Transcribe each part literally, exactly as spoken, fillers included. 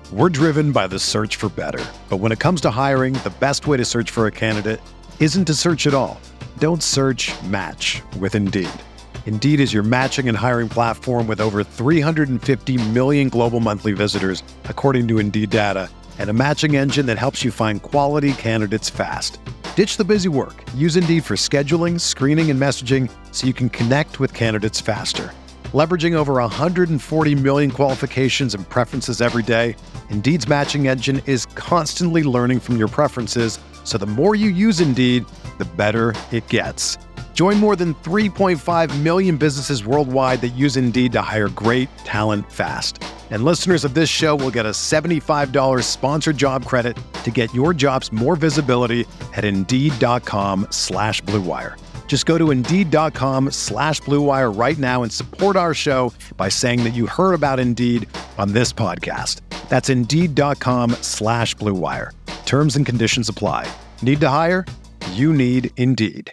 We're driven by the search for better. But when it comes to hiring, the best way to search for a candidate isn't to search at all. Don't search, match with Indeed. Indeed is your matching and hiring platform with over three hundred fifty million global monthly visitors, according to Indeed data, and a matching engine that helps you find quality candidates fast. Ditch the busy work. Use Indeed for scheduling, screening, and messaging so you can connect with candidates faster. Leveraging over one hundred forty million qualifications and preferences every day, Indeed's matching engine is constantly learning from your preferences, so the more you use Indeed, the better it gets. Join more than three point five million businesses worldwide that use Indeed to hire great talent fast. And listeners of this show will get a seventy-five dollars sponsored job credit to get your jobs more visibility at Indeed.com slash Blue Wire. Just go to Indeed.com slash Blue Wire right now and support our show by saying that you heard about Indeed on this podcast. That's Indeed.com slash Blue Wire. Terms and conditions apply. Need to hire? You need Indeed.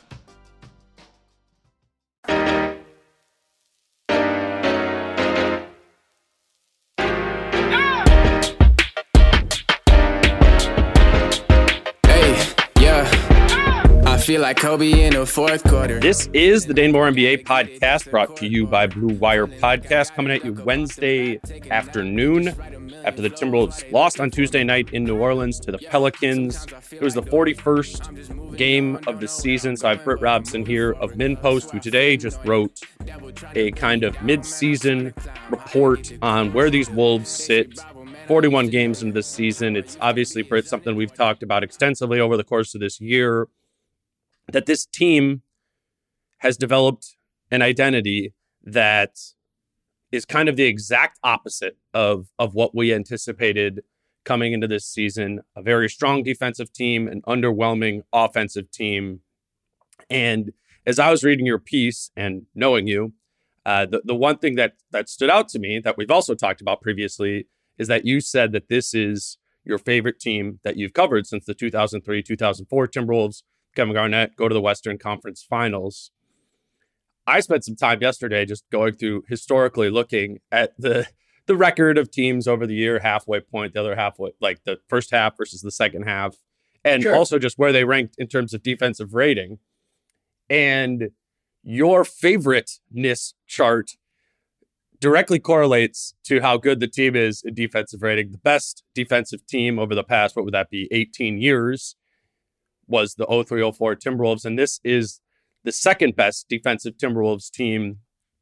Feel like Kobe in the fourth quarter. This is the Dane Moore N B A podcast, brought to you by Blue Wire Podcast, coming at you Wednesday afternoon after the Timberwolves lost on Tuesday night in New Orleans to the Pelicans. It was the forty-first game of the season. So I have Britt Robson here of MinPost, who today just wrote a kind of mid-season report on where these Wolves sit. forty-one games into this season. It's obviously, Britt, something we've talked about extensively over the course of this year, that this team has developed an identity that is kind of the exact opposite of, of what we anticipated coming into this season. A very strong defensive team, an underwhelming offensive team. And as I was reading your piece and knowing you, uh, the, the one thing that, that stood out to me that we've also talked about previously is that you said that this is your favorite team that you've covered since the two thousand three two thousand four Timberwolves. Kevin Garnett go to the Western Conference Finals. I spent some time yesterday just going through historically looking at the the record of teams over the year, halfway point, the other halfway, like the first half versus the second half, and sure. Also just where they ranked in terms of defensive rating. And your favoriteness chart directly correlates to how good the team is in defensive rating. The best defensive team over the past, what would that be, eighteen years, was the oh three oh four Timberwolves. And this is the second best defensive Timberwolves team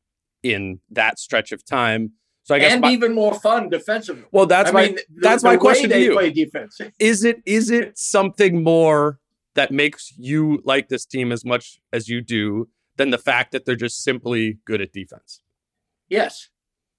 in that stretch of time. So I guess and my, even more fun defensively. Well, that's I my mean, the, that's the my way question they to you. Play defense. Is it is it something more that makes you like this team as much as you do than the fact that they're just simply good at defense? Yes.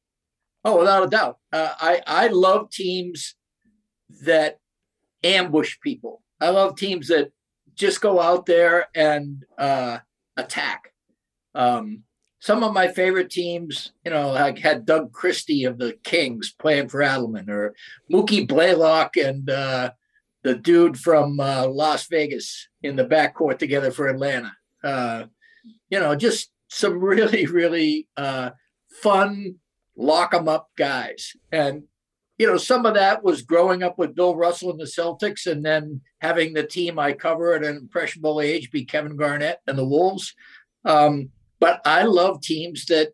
Oh, without a doubt. Uh, I I love teams that ambush people. I love teams that just go out there and uh, attack. Um, some of my favorite teams, you know, like had Doug Christie of the Kings playing for Adelman, or Mookie Blaylock and uh, the dude from uh, Las Vegas in the backcourt together for Atlanta. Uh, you know, just some really, really uh, fun, lock 'em up guys. And you know, some of that was growing up with Bill Russell and the Celtics, and then having the team I cover at an impressionable age be Kevin Garnett and the Wolves. Um, but I love teams that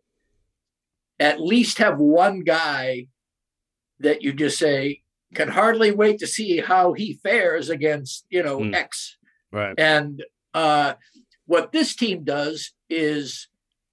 at least have one guy that you just say, can hardly wait to see how he fares against, you know, mm. X. Right. And uh, what this team does is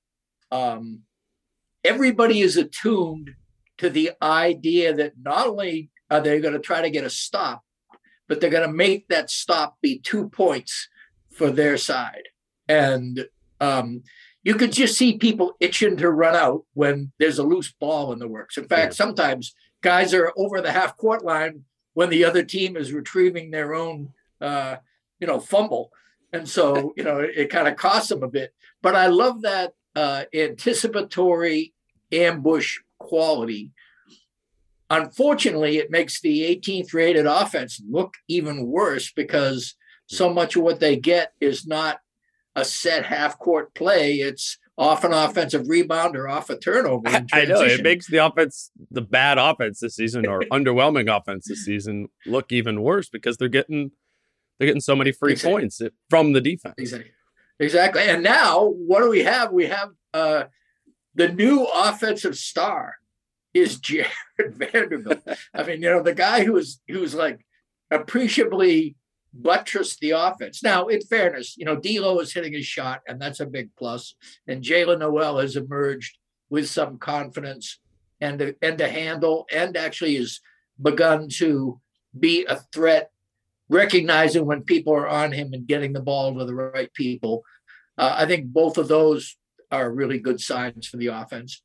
um, everybody is attuned to the idea that not only are they going to try to get a stop, but they're going to make that stop be two points for their side. And um, you could just see people itching to run out when there's a loose ball in the works. In fact, sometimes guys are over the half court line when the other team is retrieving their own, uh, you know, fumble. And so, you know, it, it kind of costs them a bit. But I love that uh, anticipatory ambush quality. Unfortunately, it makes the eighteenth rated offense look even worse because so much of what they get is not a set half court play. It's off an offensive rebound or off a turnover. In I know it makes the offense, the bad offense this season or underwhelming offense this season, look even worse because they're getting they're getting so many free exactly. points from the defense. Exactly. Exactly. And now what do we have? We have uh, the new offensive star is Jared Vanderbilt. I mean, you know, the guy who was who's like appreciably buttressed the offense. Now, in fairness, you know, D'Lo is hitting his shot, and that's a big plus. And Jaylen Nowell has emerged with some confidence and a, and a handle, and actually has begun to be a threat, recognizing when people are on him and getting the ball to the right people. Uh, I think both of those are really good signs for the offense.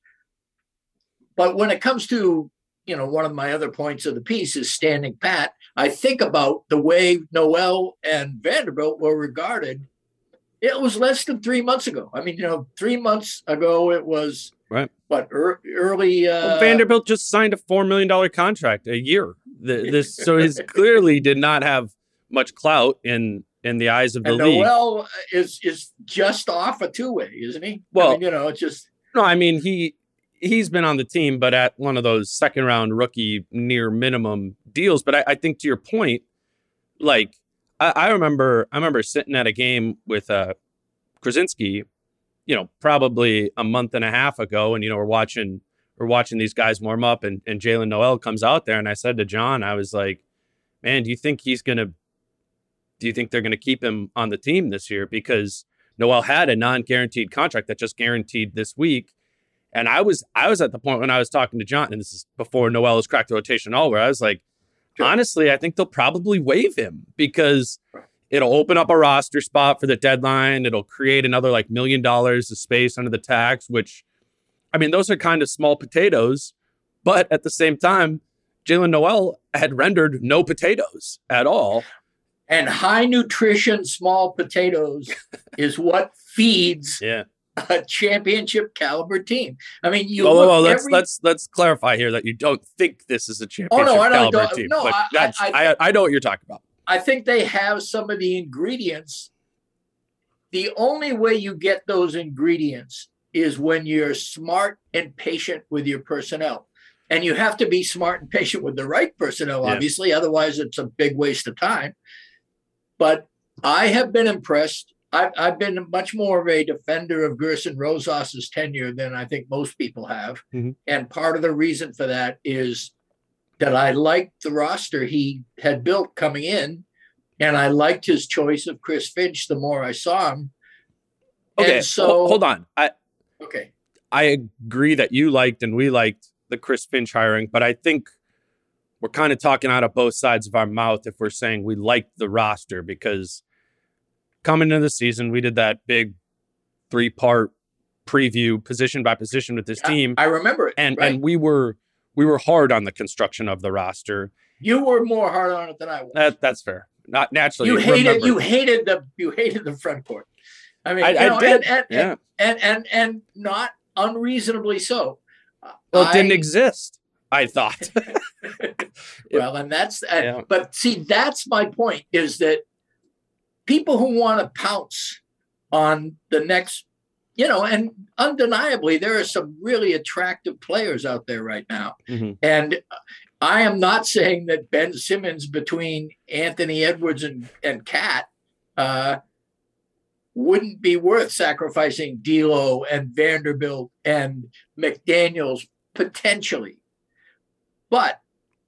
But when it comes to, you know, one of my other points of the piece is standing pat, I think about the way Nowell and Vanderbilt were regarded. It was less than three months ago. I mean, you know, three months ago it was right. What er, early? Uh, well, Vanderbilt just signed a four million dollar contract a year. The, this so he clearly did not have much clout in in the eyes of the and league. Nowell is is just off a two way, isn't he? Well, I mean, you know, it's just no. I mean, he. He's been on the team, but at one of those second round rookie near minimum deals. But I, I think to your point, like I, I remember, I remember sitting at a game with uh, Krasinski, you know, probably a month and a half ago, and you know, we're watching, we're watching these guys warm up, and and Jaylen Nowell comes out there, and I said to John, I was like, man, do you think he's gonna, do you think they're gonna keep him on the team this year? Because Nowell had a non-guaranteed contract that just guaranteed this week. And I was I was at the point when I was talking to John, and this is before Nowell has cracked the rotation all, where I was like, sure. honestly, I think they'll probably waive him because it'll open up a roster spot for the deadline. It'll create another like million dollars of space under the tax, which, I mean, those are kind of small potatoes. But at the same time, Jaylen Nowell had rendered no potatoes at all. And high nutrition small potatoes is what feeds yeah. a championship caliber team. I mean, you. Whoa, look whoa, whoa, let's every... let's let's clarify here that you don't think this is a championship oh, no, I caliber don't, team. No, but I, that's, I, I, I, I know what you're talking about. I think they have some of the ingredients. The only way you get those ingredients is when you're smart and patient with your personnel. And you have to be smart and patient with the right personnel, obviously. Yeah. Otherwise, it's a big waste of time. But I have been impressed. I've, I've been much more of a defender of Gerson Rosas's tenure than I think most people have. Mm-hmm. And part of the reason for that is that I liked the roster he had built coming in, and I liked his choice of Chris Finch the more I saw him. Okay, and so hold on. I, okay, I agree that you liked and we liked the Chris Finch hiring, but I think we're kind of talking out of both sides of our mouth if we're saying we liked the roster, because coming into the season, we did that big three-part preview, position by position with this yeah, team. I remember it, and right? and we were we were hard on the construction of the roster. You were more hard on it than I was. That, that's fair. Not naturally. You hated remember. you hated the you hated the front court. I mean, I, you I know, did. And, and, yeah. and, and and and not unreasonably so. Well, it I, didn't exist, I thought. well, and that's yeah. but see, that's my point, is that people who want to pounce on the next, you know, and undeniably, there are some really attractive players out there right now. Mm-hmm. And I am not saying that Ben Simmons between Anthony Edwards and, and Cat uh, wouldn't be worth sacrificing D'Lo and Vanderbilt and McDaniels potentially. But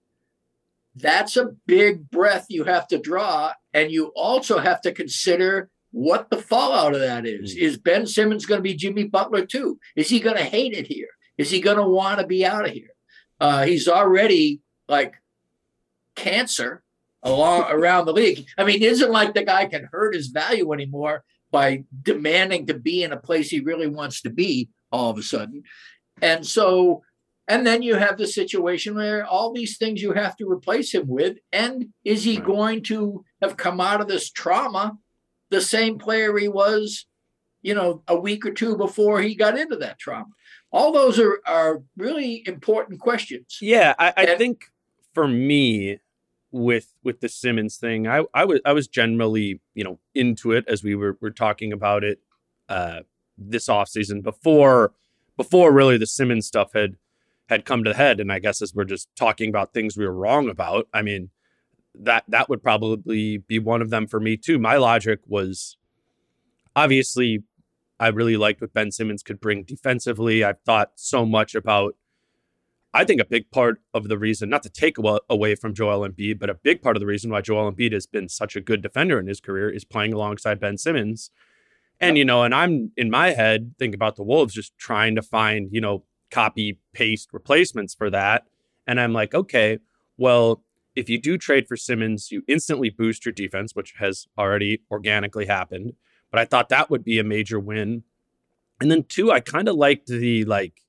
that's a big breath you have to draw. And you also have to consider what the fallout of that is. Mm. Is Ben Simmons going to be Jimmy Butler too? Is he going to hate it here? Is he going to want to be out of here? Uh, he's already like cancer along around the league. I mean, it isn't like the guy can hurt his value anymore by demanding to be in a place he really wants to be all of a sudden. And so, and then you have the situation where all these things you have to replace him with. And is he right. going to have come out of this trauma the same player he was, you know, a week or two before he got into that trauma? All those are, are really important questions. Yeah, I, I and, think for me, with with the Simmons thing, I, I was I was generally, you know, into it as we were, were talking about it uh, this offseason before before really the Simmons stuff had had come to the head. And I guess as we're just talking about things we were wrong about, I mean, that that would probably be one of them for me too. My logic was obviously I really liked what Ben Simmons could bring defensively. I've thought so much about, I think a big part of the reason, not to take away from Joel Embiid, but a big part of the reason why Joel Embiid has been such a good defender in his career is playing alongside Ben Simmons. And, you know, and I'm in my head thinking about the Wolves just trying to find, you know, copy paste replacements for that. And I'm like, okay, well, if you do trade for Simmons, you instantly boost your defense, which has already organically happened. But I thought that would be a major win. And then two, I kind of liked the like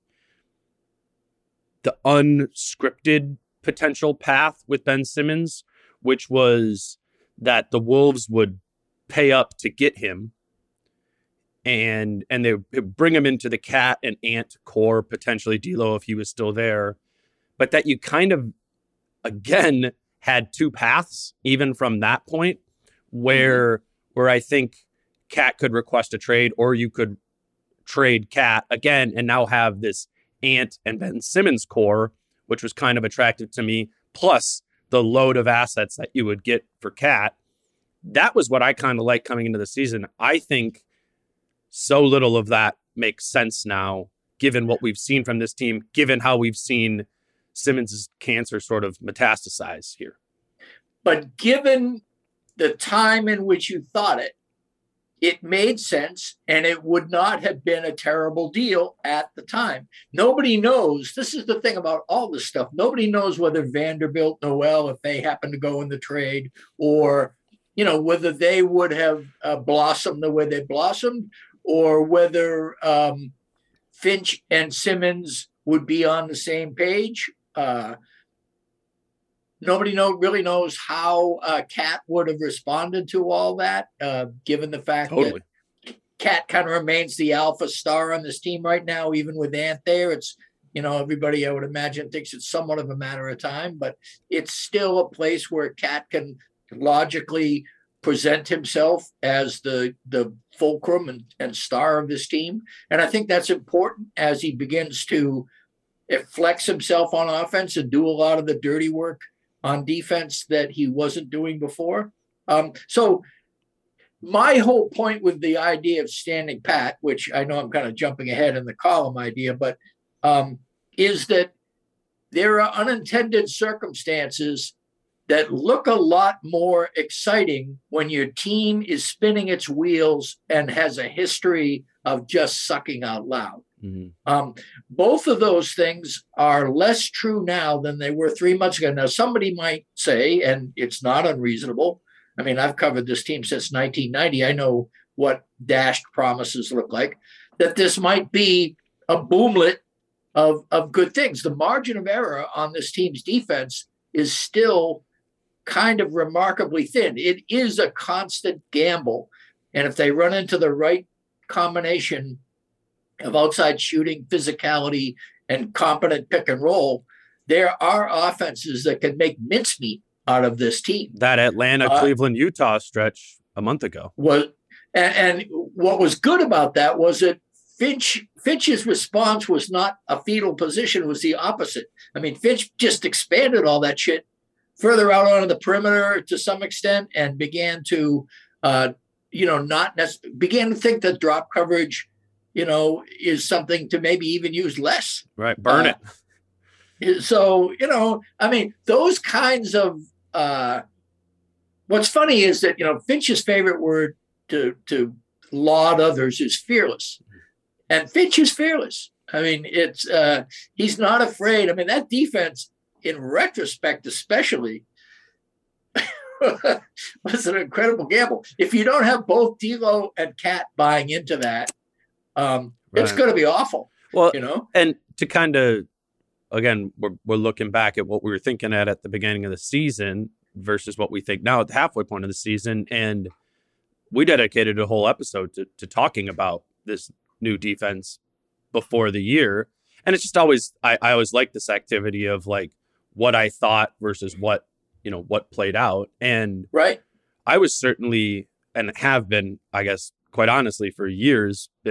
the unscripted potential path with Ben Simmons, which was that the Wolves would pay up to get him. And and they would bring him into the Cat and Ant core, potentially D'Lo if he was still there. But that you kind of, again, had two paths, even from that point, where mm-hmm. where I think Cat could request a trade, or you could trade Cat again and now have this Ant and Ben Simmons core, which was kind of attractive to me, plus the load of assets that you would get for Cat. That was what I kind of liked coming into the season. I think so little of that makes sense now, given what we've seen from this team, given how we've seen Simmons' cancer sort of metastasize here. But given the time in which you thought it, it made sense, and it would not have been a terrible deal at the time. Nobody knows. This is the thing about all this stuff. Nobody knows whether Vanderbilt, Noel, if they happen to go in the trade, or, you know, whether they would have uh, blossomed the way they blossomed, or whether um, Finch and Simmons would be on the same page. Uh, nobody know, really knows how uh, Cat would have responded to all that, uh, given the fact totally. that Cat kind of remains the alpha star on this team right now, even with Ant there. It's, you know, everybody I would imagine thinks it's somewhat of a matter of time, but it's still a place where Cat can logically present himself as the the fulcrum and, and star of this team. And I think that's important as he begins to flex himself on offense and do a lot of the dirty work on defense that he wasn't doing before. Um, so my whole point with the idea of standing pat, which I know I'm kind of jumping ahead in the column idea, but um, is that there are unintended circumstances that look a lot more exciting when your team is spinning its wheels and has a history of just sucking out loud. Mm-hmm. Um, both of those things are less true now than they were three months ago. Now, somebody might say, and it's not unreasonable, I mean, I've covered this team since nineteen ninety. I know what dashed promises look like, that this might be a boomlet of, of good things. The margin of error on this team's defense is still kind of remarkably thin. It is a constant gamble. And if they run into the right combination of outside shooting, physicality, and competent pick and roll, there are offenses that can make mincemeat out of this team. That Atlanta, uh, Cleveland, Utah stretch a month ago. Was and, and what was good about that was that Finch Finch's response was not a fetal position, it was the opposite. I mean, Finch just expanded all that shit further out onto the perimeter to some extent and began to, uh, you know, not necessarily began to think that drop coverage, you know, is something to maybe even use less. Right. Burn uh, it. So, you know, I mean, those kinds of, uh, what's funny is that, you know, Finch's favorite word to, to laud others is fearless. And Finch is fearless. I mean, it's, uh, he's not afraid. I mean, that defense, in retrospect, especially, was an incredible gamble. If you don't have both D'Lo and Cat buying into that, um, right. it's going to be awful. Well, you know, and to kind of, again, we're we're looking back at what we were thinking at at the beginning of the season versus what we think now at the halfway point of the season, and we dedicated a whole episode to, to talking about this new defense before the year, and it's just always I, I always like this activity of like what I thought versus what, you know, what played out. And right. I was certainly, and have been, I guess, quite honestly, for years, been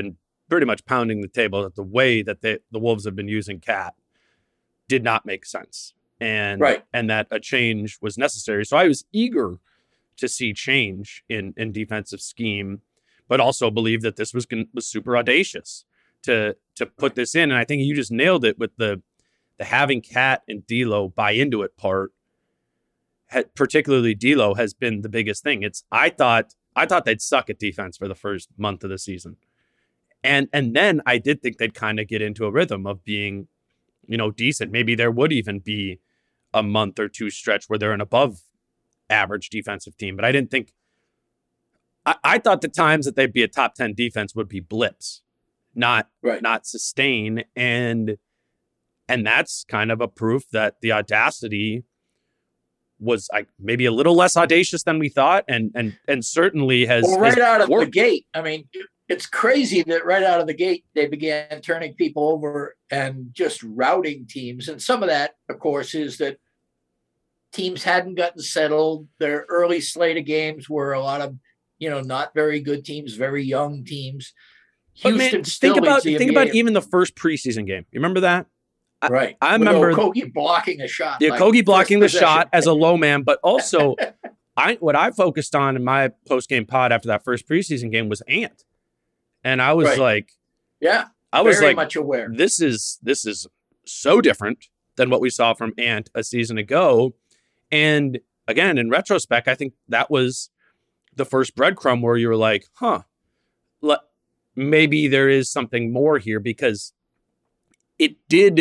pretty much pounding the table that the way that they, the Wolves have been using Cat did not make sense. And, right. and that a change was necessary. So I was eager to see change in, in defensive scheme, but also believe that this was was super audacious to to put this in. And I think you just nailed it with the the having Cat and D'Lo buy into it part. Particularly D'Lo has been the biggest thing. It's I thought I thought they'd suck at defense for the first month of the season, and and then I did think they'd kind of get into a rhythm of being, you know, decent. Maybe there would even be a month or two stretch where they're an above average defensive team, but I didn't think. I, I thought the times that they'd be a top ten defense would be blips, not right. not sustain, and and that's kind of a proof that the audacity was like maybe a little less audacious than we thought, and and and certainly has well, right has out of worked. the gate. I mean, it's crazy that right out of the gate they began turning people over and just routing teams, and some of that, of course, is that teams hadn't gotten settled. Their early slate of games were a lot of, you know, not very good teams, very young teams. But Houston man, still think about leads the think N B A. about even the first preseason game. You remember that? Right. I, I With remember Okogie blocking a shot. Yeah, like Kogi blocking the possession. shot as a low man, but also I what I focused on in my post game pod after that first preseason game was Ant, and I was Right. like, yeah, I was very like, much aware. This is this is so different than what we saw from Ant a season ago, and again, in retrospect, I think that was the first breadcrumb where you were like, huh, le- maybe there is something more here, because it did.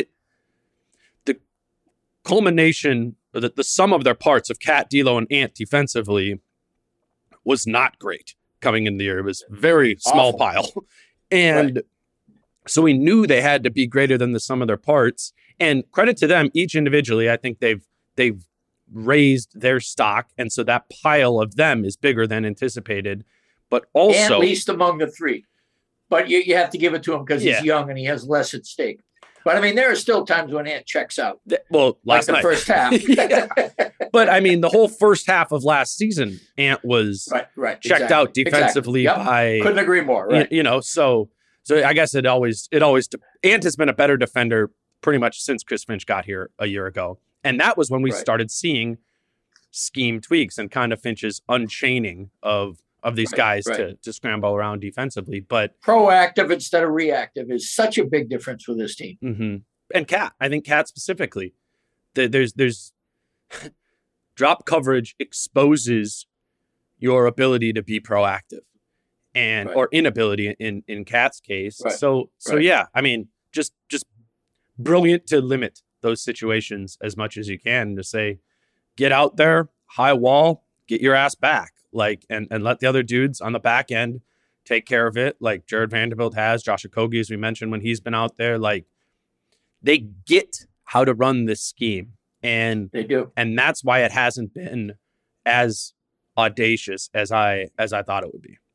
Culmination, the, the sum of their parts of Cat, D'Lo, and Ant defensively was not great coming into the year. It was very small Awful. pile. And Right. so we knew they had to be greater than the sum of their parts. And credit to them, each individually, I think they've they've raised their stock. And so that pile of them is bigger than anticipated. But also, and least among the three. But you, you have to give it to him because Yeah. he's young and he has less at stake. But I mean, there are still times when Ant checks out, th- well, like last the night. first half. Yeah. But I mean, the whole first half of last season, Ant was right, right. checked exactly, out defensively exactly. Yep. by Couldn't agree more. Right. you, you know, so so I guess it always it always Ant has been a better defender pretty much since Chris Finch got here a year ago, and that was when we Right. started seeing scheme tweaks and kind of Finch's unchaining of of these Right, guys right. to to scramble around defensively. But Proactive instead of reactive is such a big difference with this team. mhm. and Cat, I think Cat specifically, the, there's there's drop coverage exposes your ability to be proactive, and Right. or inability in in Cat's case. Right. So so Right. yeah, I mean, just just brilliant to limit those situations as much as you can, to say, get out there, high wall, get your ass back, like, and and let the other dudes on the back end take care of it, like Jared Vanderbilt has, Josh Okogie, as we mentioned when he's been out there. Like, they get how to run this scheme, and They do. and that's why it hasn't been as audacious as I as I thought it would be.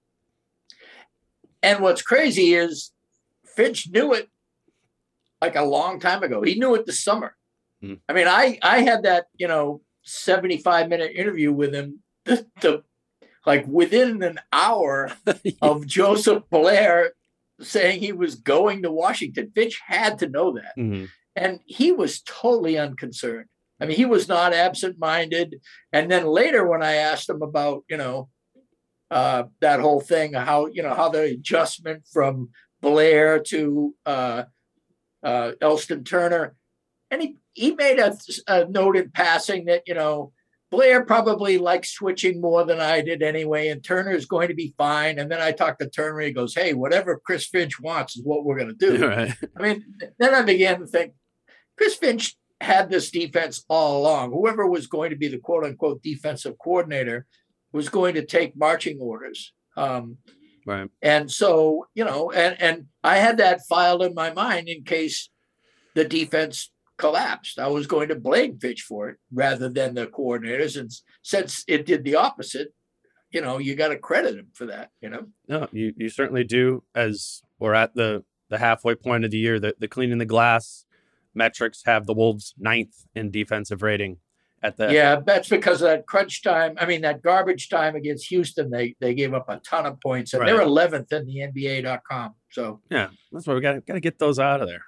And what's crazy is Finch knew it like a long time ago. He knew it this summer. Hmm. I mean, I I had that, you know, seventy-five minute interview with him, the, the like within an hour of Joseph Blair saying he was going to Washington. Finch had to know that. Mhm. And he was totally unconcerned. I mean, he was not absent-minded. And then later when I asked him about, you know, uh, that whole thing, how, you know, how the adjustment from Blair to uh, uh, Elston Turner, and he, he made a, a note in passing that, you know, Blair probably likes switching more than I did anyway, and Turner is going to be fine. And then I talked to Turner, and he goes, hey, whatever Chris Finch wants is what we're going to do. Right. I mean, then I began to think, Chris Finch had this defense all along. Whoever was going to be the quote unquote defensive coordinator was going to take marching orders. Um, Right. and so, you know, and, and I had that filed in my mind in case the defense collapsed. I was going to blame Finch for it rather than the coordinators. And since it did the opposite, you know, you got to credit him for that, you know? No, you, you certainly do. As we're at the, the halfway point of the year, the, the cleaning the glass metrics have the Wolves ninth in defensive rating. at the yeah, that's because of that crunch time. I mean, that garbage time against Houston, they they gave up a ton of points, and Right. they're eleventh in the N B A dot com. So yeah, that's why we got got to get those out of there.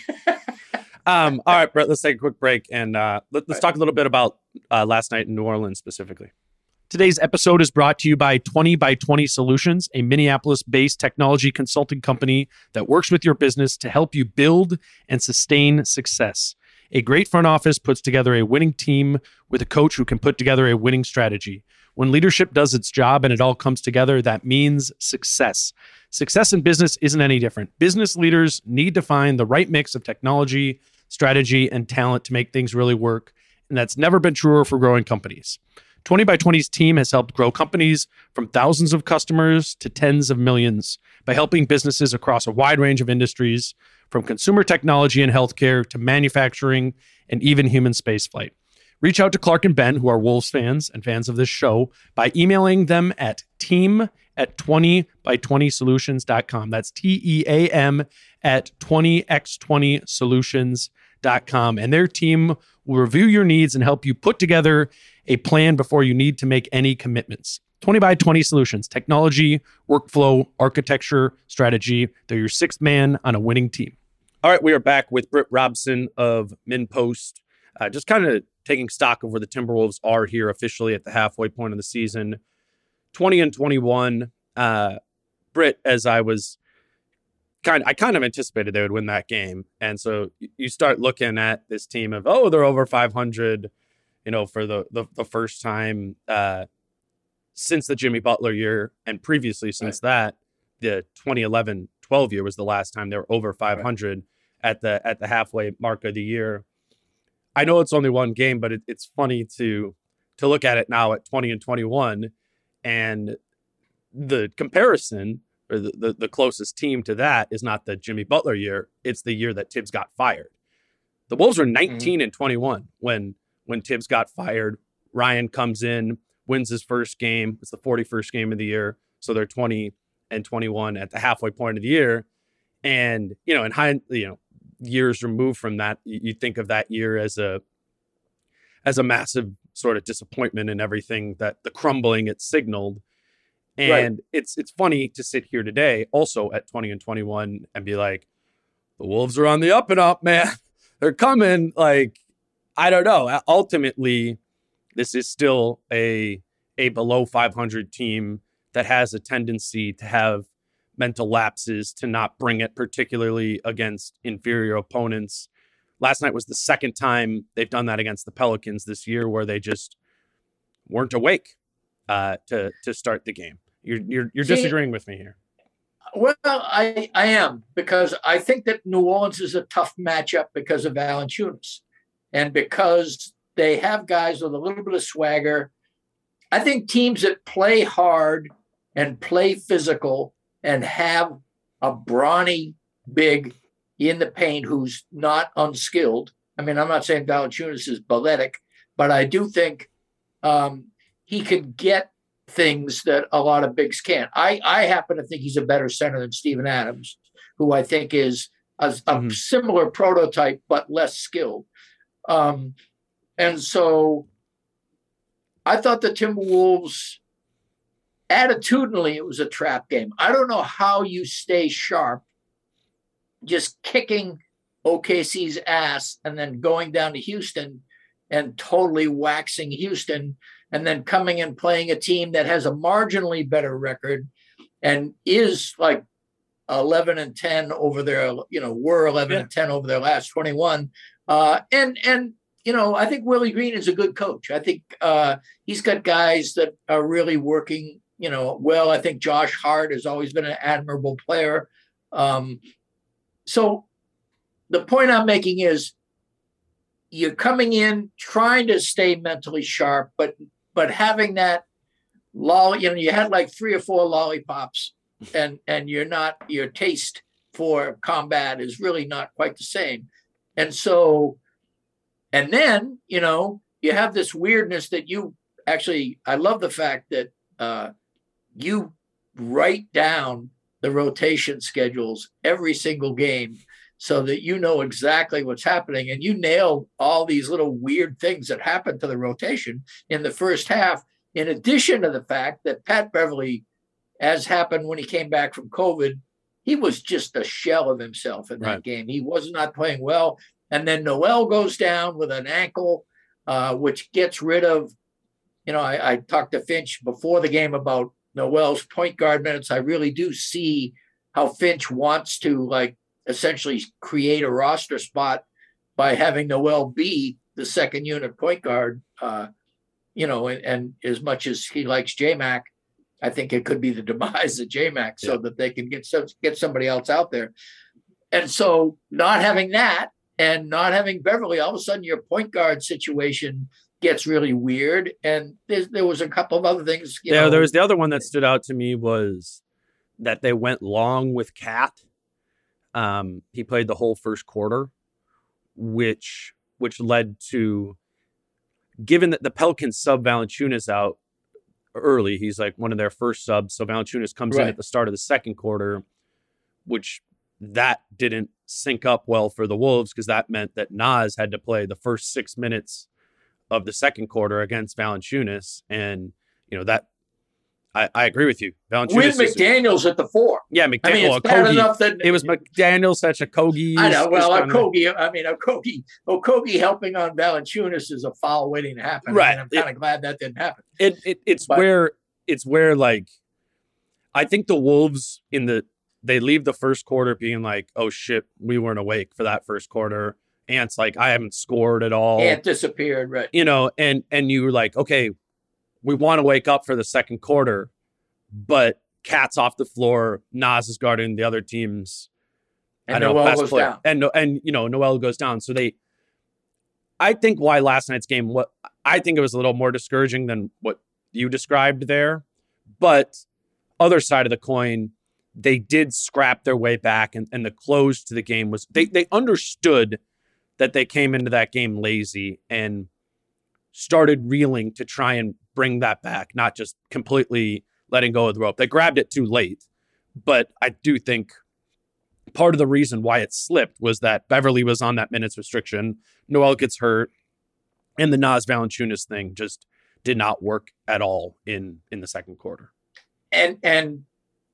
um, all right, Brett, let's take a quick break and uh, let, let's talk a little bit about uh, last night in New Orleans specifically. Today's episode is brought to you by twenty by twenty Solutions, a Minneapolis-based technology consulting company that works with your business to help you build and sustain success. A great front office puts together a winning team with a coach who can put together a winning strategy. When leadership does its job and it all comes together, that means success. Success in business isn't any different. Business leaders need to find the right mix of technology, strategy, and talent to make things really work. And that's never been truer for growing companies. twenty by twenty's team has helped grow companies from thousands of customers to tens of millions by helping businesses across a wide range of industries, from consumer technology and healthcare to manufacturing and even human spaceflight. Reach out to Clark and Ben, who are Wolves fans and fans of this show, by emailing them at team at twenty by twenty solutions dot com. That's T E A M at twenty by twenty solutions dot com. And their team will review your needs and help you put together a plan before you need to make any commitments. twenty by twenty Solutions, technology, workflow, architecture, strategy. They're your sixth man on a winning team. All right, we are back with Britt Robson of MinnPost. Uh, just kind of taking stock of where the Timberwolves are here officially at the halfway point of the season. twenty and twenty-one. Uh, Britt, as I was kind of, I kind of anticipated they would win that game. And so you start looking at this team of, oh, they're over five hundred, you know, for the, the, the first time uh, since the Jimmy Butler year. And previously since that, the twenty eleven twelve year was the last time they were over five hundred right. at the at the halfway mark of the year. I know it's only one game, but it, it's funny to to look at it now at twenty and twenty-one, and the comparison or the, the, the closest team to that is not the Jimmy Butler year. It's the year that Tibbs got fired. The Wolves were nineteen mm-hmm. and twenty-one when when Tibbs got fired. Ryan comes in, wins his first game. It's the forty-first game of the year. So they're twenty and twenty-one at the halfway point of the year. And, you know, in high, you know, years removed from that, you think of that year as a, as a massive sort of disappointment in everything that the crumbling it signaled. And right. it's, it's funny to sit here today also at twenty and twenty-one and be like, the Wolves are on the up and up, man. They're coming. Like, I don't know. Ultimately, this is still a, a below five hundred team that has a tendency to have mental lapses, to not bring it, particularly against inferior opponents. Last night was the second time they've done that against the Pelicans this year, where they just weren't awake uh, to to start the game. You're you're, you're See, disagreeing with me here. Well, I I am, because I think that New Orleans is a tough matchup because of Valanciunas, and because they have guys with a little bit of swagger. I think teams that play hard and play physical and have a brawny big in the paint who's not unskilled. I mean, I'm not saying Valanciunas is balletic, but I do think um, he can get things that a lot of bigs can't. I, I happen to think he's a better center than Steven Adams, who I think is a, a mm-hmm. similar prototype, but less skilled. Um, and so I thought the Timberwolves, attitudinally, it was a trap game. I don't know how you stay sharp just kicking O K C's ass and then going down to Houston and totally waxing Houston, and then coming and playing a team that has a marginally better record and is like eleven and ten over their, you know, were eleven yeah. and ten over their last twenty-one. Uh, and, and, you know, I think Willie Green is a good coach. I think uh, he's got guys that are really working, you know, well. I think Josh Hart has always been an admirable player. Um, so the point I'm making is you're coming in trying to stay mentally sharp, but but having that lolly, you know, you had like three or four lollipops, and and you're not, your taste for combat is really not quite the same. And so, and then, you know, you have this weirdness that you actually, I love the fact that uh, you write down the rotation schedules every single game so that you know exactly what's happening. And you nailed all these little weird things that happened to the rotation in the first half, in addition to the fact that Pat Beverly, as happened when he came back from COVID, he was just a shell of himself in that right. game. He was not playing well. And then Noel goes down with an ankle, uh, which gets rid of, you know, I, I talked to Finch before the game about Noel's point guard minutes. I really do see how Finch wants to, like, essentially create a roster spot by having Noel be the second unit point guard, uh, you know, and, and as much as he likes J-Mac, I think it could be the demise of J-Mac so yeah. that they can get some, get somebody else out there. And so not having that and not having Beverly, all of a sudden your point guard situation gets really weird. And there was a couple of other things. You yeah, know, there was the other one that stood out to me was that they went long with Cat. Um, he played the whole first quarter, which which led to, given that the Pelicans sub Valanciunas out early, he's like one of their first subs. So Valanciunas comes right. in at the start of the second quarter, which that didn't sync up well for the Wolves because that meant that Naz had to play the first six minutes of the second quarter against Valanciunas. And, you know, that I, I agree with you. With McDaniels at the four. Yeah, McDaniels. I mean, well, it's bad enough that it was McDaniels, such a Okogie. I know. Well, Okogie. I mean, Okogie. Okogie helping on Valanciunas is a foul waiting to happen. Right. And I'm kind of glad that didn't happen. It, it it's but, where it's where like I think the Wolves in the they leave the first quarter being like, oh shit, we weren't awake for that first quarter. Ant's like, I haven't scored at all. Ant disappeared, right? You know, and and you were like, okay, we want to wake up for the second quarter, but Cat's off the floor. Naz is guarding the other team's. And I know, Noel goes player. down. And, and, you know, Noel goes down. So they, I think why last night's game, what I think it was a little more discouraging than what you described there. But other side of the coin, they did scrap their way back. And, and the close to the game was, they they understood that they came into that game lazy and started reeling to try and bring that back, not just completely letting go of the rope. They grabbed it too late, but I do think part of the reason why it slipped was that Beverly was on that minutes restriction, Noel gets hurt, and the Naz Valanciunas thing just did not work at all in, in the second quarter. And and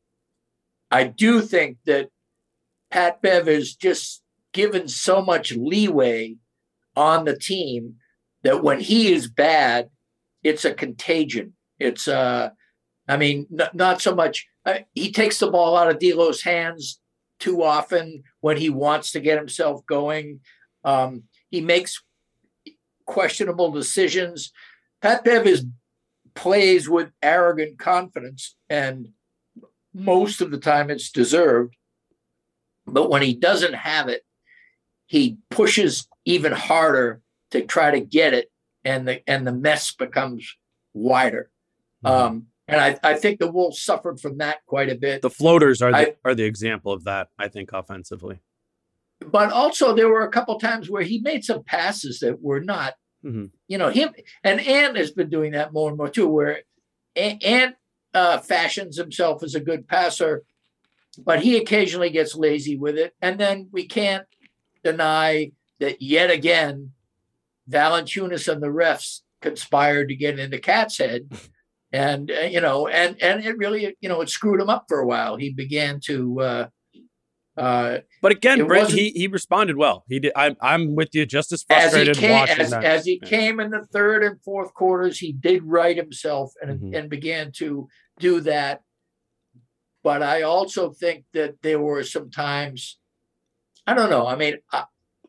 I do think that Pat Bev is just given so much leeway on the team that when he is bad, it's a contagion. It's, uh, I mean, n- not so much. Uh, he takes the ball out of D'Lo's hands too often when he wants to get himself going. Um, he makes questionable decisions. Pat Bev is plays with arrogant confidence, and most of the time it's deserved. But when he doesn't have it, he pushes even harder to try to get it, and the and the mess becomes wider. Mm-hmm. Um, and I, I think the Wolves suffered from that quite a bit. The floaters are the, I, are the example of that, I think, offensively. But also there were a couple times where he made some passes that were not, mm-hmm. you know, him. And Ant has been doing that more and more too, where Ant uh, fashions himself as a good passer, but he occasionally gets lazy with it. And then we can't deny that yet again, Valanciunas and the refs conspired to get into Cat's head, and uh, you know, and and it really, you know, it screwed him up for a while. He began to, uh, uh, but again, Brent, he he responded well. He did. I'm I'm with you, just as frustrated as he came, watching as, that. as he yeah. came in the third and fourth quarters. He did right himself and mm-hmm. and began to do that. But I also think that there were some times, I don't know. I mean. I,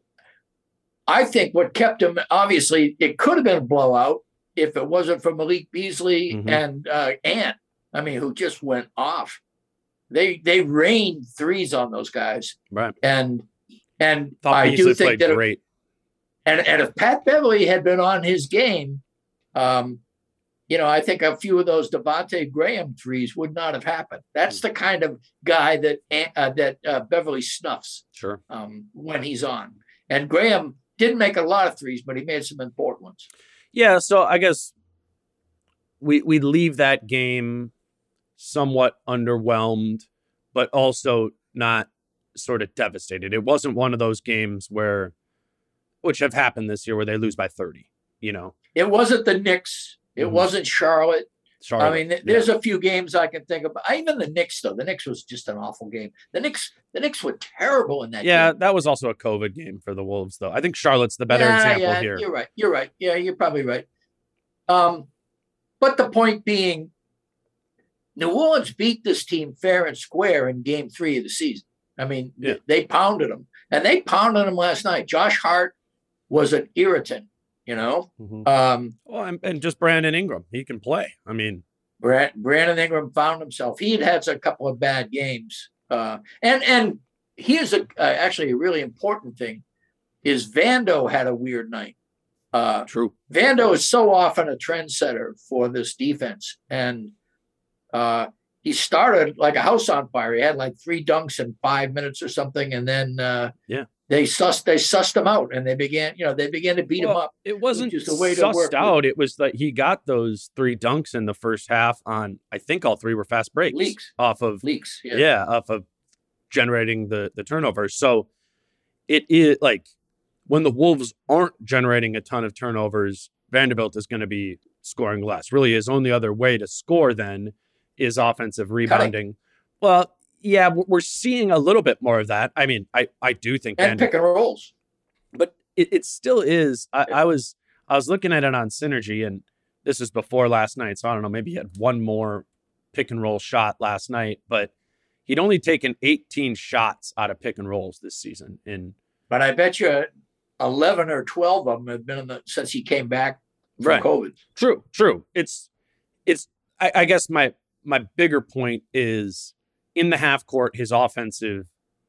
I think what kept him, obviously, it could have been a blowout if it wasn't for Malik Beasley mm-hmm. and uh, Ant, I mean, who just went off. They they rained threes on those guys. Right. And and Thought I Beasley do think that great. It, and, and if Pat Beverly had been on his game, um, you know, I think a few of those Devontae Graham threes would not have happened. That's the kind of guy that uh, that uh, Beverly snuffs sure. um, when he's on. And Graham didn't make a lot of threes, but he made some important ones. Yeah, so I guess we we leave that game somewhat underwhelmed, but also not sort of devastated. It wasn't one of those games where, which have happened this year, where they lose by thirty, you know. It wasn't the Knicks. It mm-hmm. wasn't Charlotte. Charlotte. I mean, there's yeah. a few games I can think of. Even the Knicks, though. The Knicks was just an awful game. The Knicks, the Knicks were terrible in that yeah, game. Yeah, that was also a COVID game for the Wolves, though. I think Charlotte's the better yeah, example yeah, here. You're right. You're right. Yeah, you're probably right. Um, but the point being, New Orleans beat this team fair and square in game three of the season. I mean, yeah. they pounded them. And they pounded them last night. Josh Hart was an irritant. You know, mm-hmm. um, well, and, and just Brandon Ingram, he can play. I mean, Brand, Brandon Ingram found himself. He had had a couple of bad games, uh, and and here's a uh, actually a really important thing: is Vando had a weird night. Uh, True. Vando is so often a trendsetter for this defense, and uh, he started like a house on fire. He had like three dunks in five minutes or something, and then uh, yeah. They sussed, they sussed him out, and they began, you know, they began to beat well, him up. It wasn't just a way to work out. With. It was that he got those three dunks in the first half on, I think all three were fast breaks. Leaks. Off of leaks. Yeah. yeah, off of generating the, the turnovers. So it is like when the Wolves aren't generating a ton of turnovers, Vanderbilt is going to be scoring less. Really, his only other way to score then is offensive rebounding. Cutting. Well, yeah, we're seeing a little bit more of that. I mean, I, I do think and pick and rolls, but it, it still is. I, I was I was looking at it on Synergy, and this is before last night, so I don't know. Maybe he had one more pick and roll shot last night, but he'd only taken eighteen shots out of pick and rolls this season. In but I bet you eleven or twelve of them have been in the, since he came back from right. COVID. True, true. It's it's. I, I guess my my bigger point is. In the half court, his offensive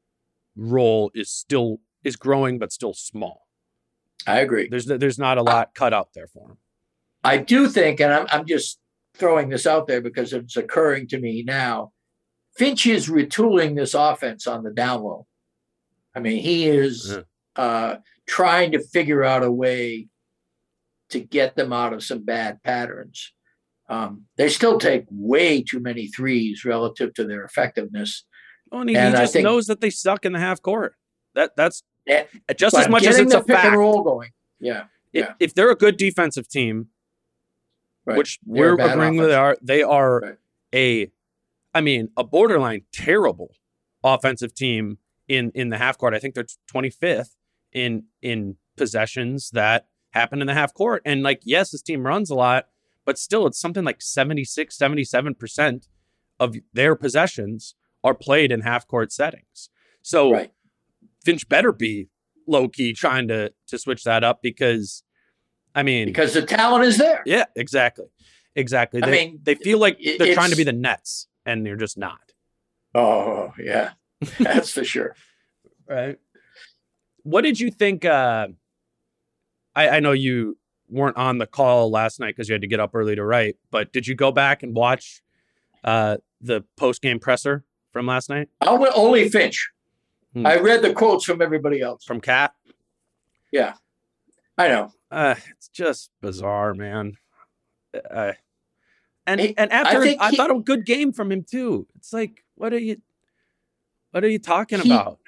role is still is growing, but still small. I agree. There's there's not a lot cut out there for him. I do think, and I'm I'm just throwing this out there because it's occurring to me now. Finch is retooling this offense on the down low. I mean, he is yeah. uh, trying to figure out a way to get them out of some bad patterns. Um, they still take way too many threes relative to their effectiveness. Well, and he, and he just think, knows that they suck in the half court. That that's and, just as much as it's a pick fact. And roll going. Yeah, if, yeah. If they're a good defensive team, right. which they're we're agreeing with, they are they are right. a, I mean, a borderline terrible offensive team in in the half court. I think they're twenty-fifth in in possessions that happen in the half court. And like, yes, this team runs a lot. But still, it's something like seventy-six, seventy-seven percent of their possessions are played in half-court settings. So right. Finch better be low-key trying to to switch that up because, I mean... Because the talent is there. Yeah, exactly. Exactly. I they, mean... They feel like they're trying to be the Nets, and they're just not. Oh, yeah. That's for sure. Right. What did you think... Uh, I, I know you... weren't on the call last night because you had to get up early to write, but did you go back and watch uh, the post-game presser from last night? I went only Finch. Hmm. I read the quotes from everybody else. From Cat? Yeah, I know. Uh, it's just bizarre, man. Uh, and he, and after I, I he, thought a good game from him too. It's like, what are you, what are you talking he, about?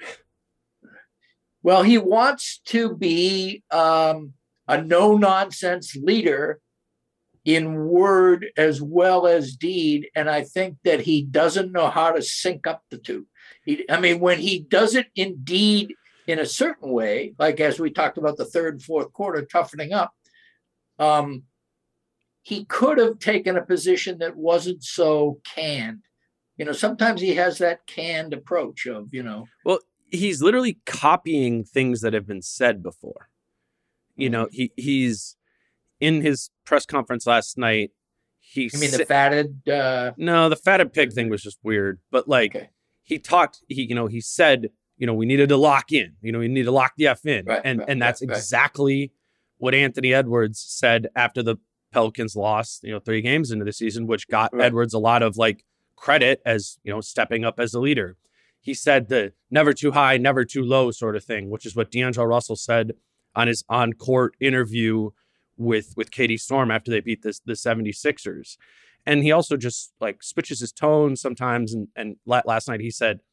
Well, he wants to be. Um, a no-nonsense leader in word as well as deed. And I think that he doesn't know how to sync up the two. He, I mean, when he does it in deed in a certain way, like as we talked about the third and fourth quarter, toughening up, um, he could have taken a position that wasn't so canned. You know, sometimes he has that canned approach of, you know. Well, he's literally copying things that have been said before. You know, he he's in his press conference last night. He You mean the fatted? Uh... No, the fatted pig thing was just weird. But like okay. he talked, he you know, he said, you know, we needed to lock in. You know, we need to lock the F in. Right, and right, and that's right, exactly right. what Anthony Edwards said after the Pelicans lost, you know, three games into the season, which got right. Edwards a lot of like credit as, you know, stepping up as a leader. He said the never too high, never too low sort of thing, which is what D'Angelo Russell said on his on-court interview with with Katie Storm after they beat this, the seventy-sixers. And he also just like switches his tone sometimes. And, and last night he said,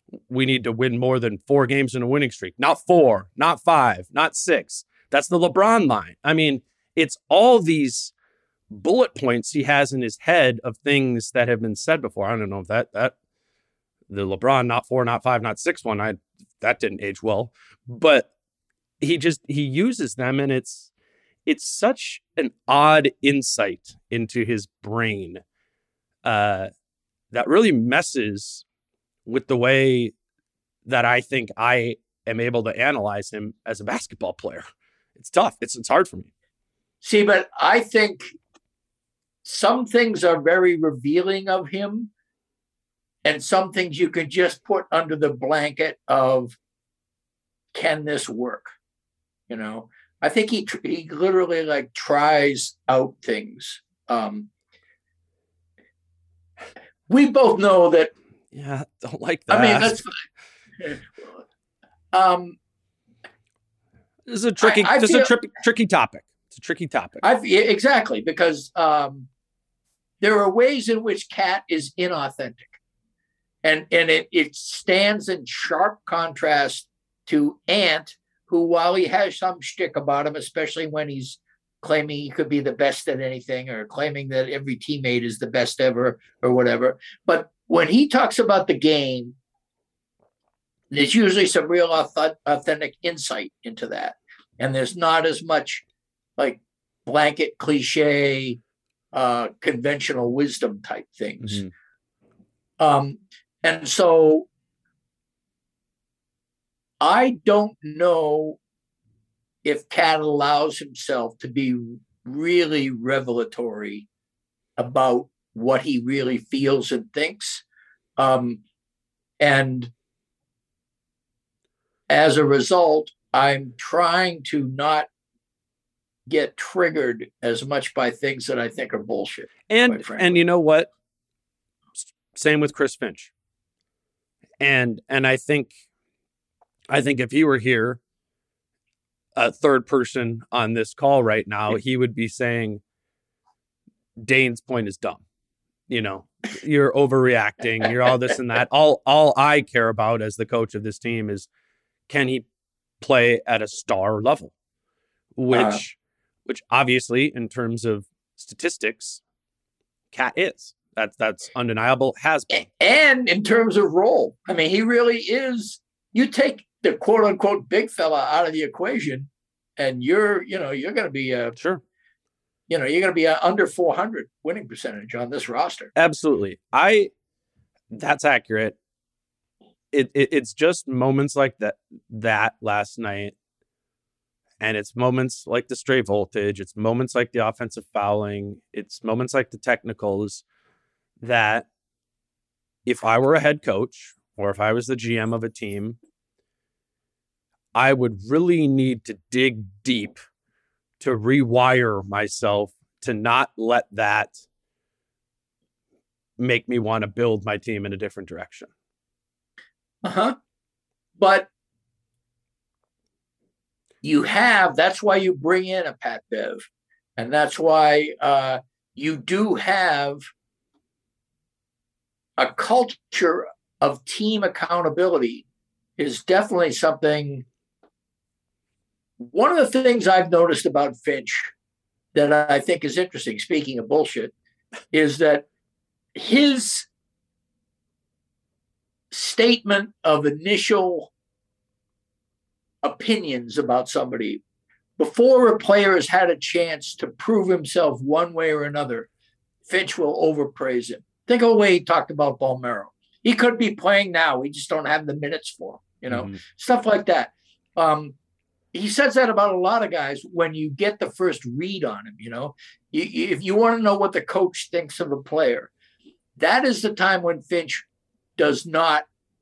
we need to win more than four games in a winning streak. Not four, not five, not six. That's the LeBron line. I mean, it's all these bullet points he has in his head of things that have been said before. I don't know if that, that the LeBron, not four, not five, not six one, I, that didn't age well, but he just, he uses them, and it's, it's such an odd insight into his brain uh, that really messes with the way that I think I am able to analyze him as a basketball player. It's tough. It's it's hard for me. See, but I think some things are very revealing of him, and some things you could just put under the blanket of, can this work? You know, I think he he literally like tries out things. Um, we both know that. Yeah, don't like that. I mean, that's um, this is a tricky. I, I this feel, is a tricky, tricky topic. It's a tricky topic. I exactly because um, there are ways in which Cat is inauthentic, and and it it stands in sharp contrast to Ant, who, while he has some shtick about him, especially when he's claiming he could be the best at anything or claiming that every teammate is the best ever or whatever. But when he talks about the game, there's usually some real authentic insight into that. And there's not as much like blanket cliche, uh, conventional wisdom type things. Mm-hmm. Um, and so I don't know if Cat allows himself to be really revelatory about what he really feels and thinks. Um, and as a result, I'm trying to not get triggered as much by things that I think are bullshit. And and you know what? Same with Chris Finch. And and I think I think if he were here, a third person on this call right now, he would be saying Dane's point is dumb. You know, you're overreacting. You're all this and that. All all I care about as the coach of this team is, can he play at a star level? Which, uh, which obviously, in terms of statistics, Cat is. That's that's undeniable. Has been. And in terms of role, I mean, he really is. You take the quote unquote big fella out of the equation, and you're, you know, you're going to be a sure. You know, you're going to be a under four hundred winning percentage on this roster. Absolutely. I, that's accurate. It, it it's just moments like that, that last night. And it's moments like the stray voltage. It's moments like the offensive fouling. It's moments like the technicals that if I were a head coach or if I was the G M of a team, I would really need to dig deep to rewire myself to not let that make me want to build my team in a different direction. Uh-huh. But you have, that's why you bring in a Pat Bev. And that's why uh, you do have a culture of team accountability is definitely something. One of the things I've noticed about Finch that I think is interesting, speaking of bullshit, is that his statement of initial opinions about somebody before a player has had a chance to prove himself one way or another, Finch will overpraise him. Think of the way he talked about Bolmero. He could be playing now. We just don't have the minutes for him, you know, mm-hmm. stuff like that. Um, He says that about a lot of guys when you get the first read on him, you know. You, you, if you want to know what the coach thinks of a player, that is the time when Finch does not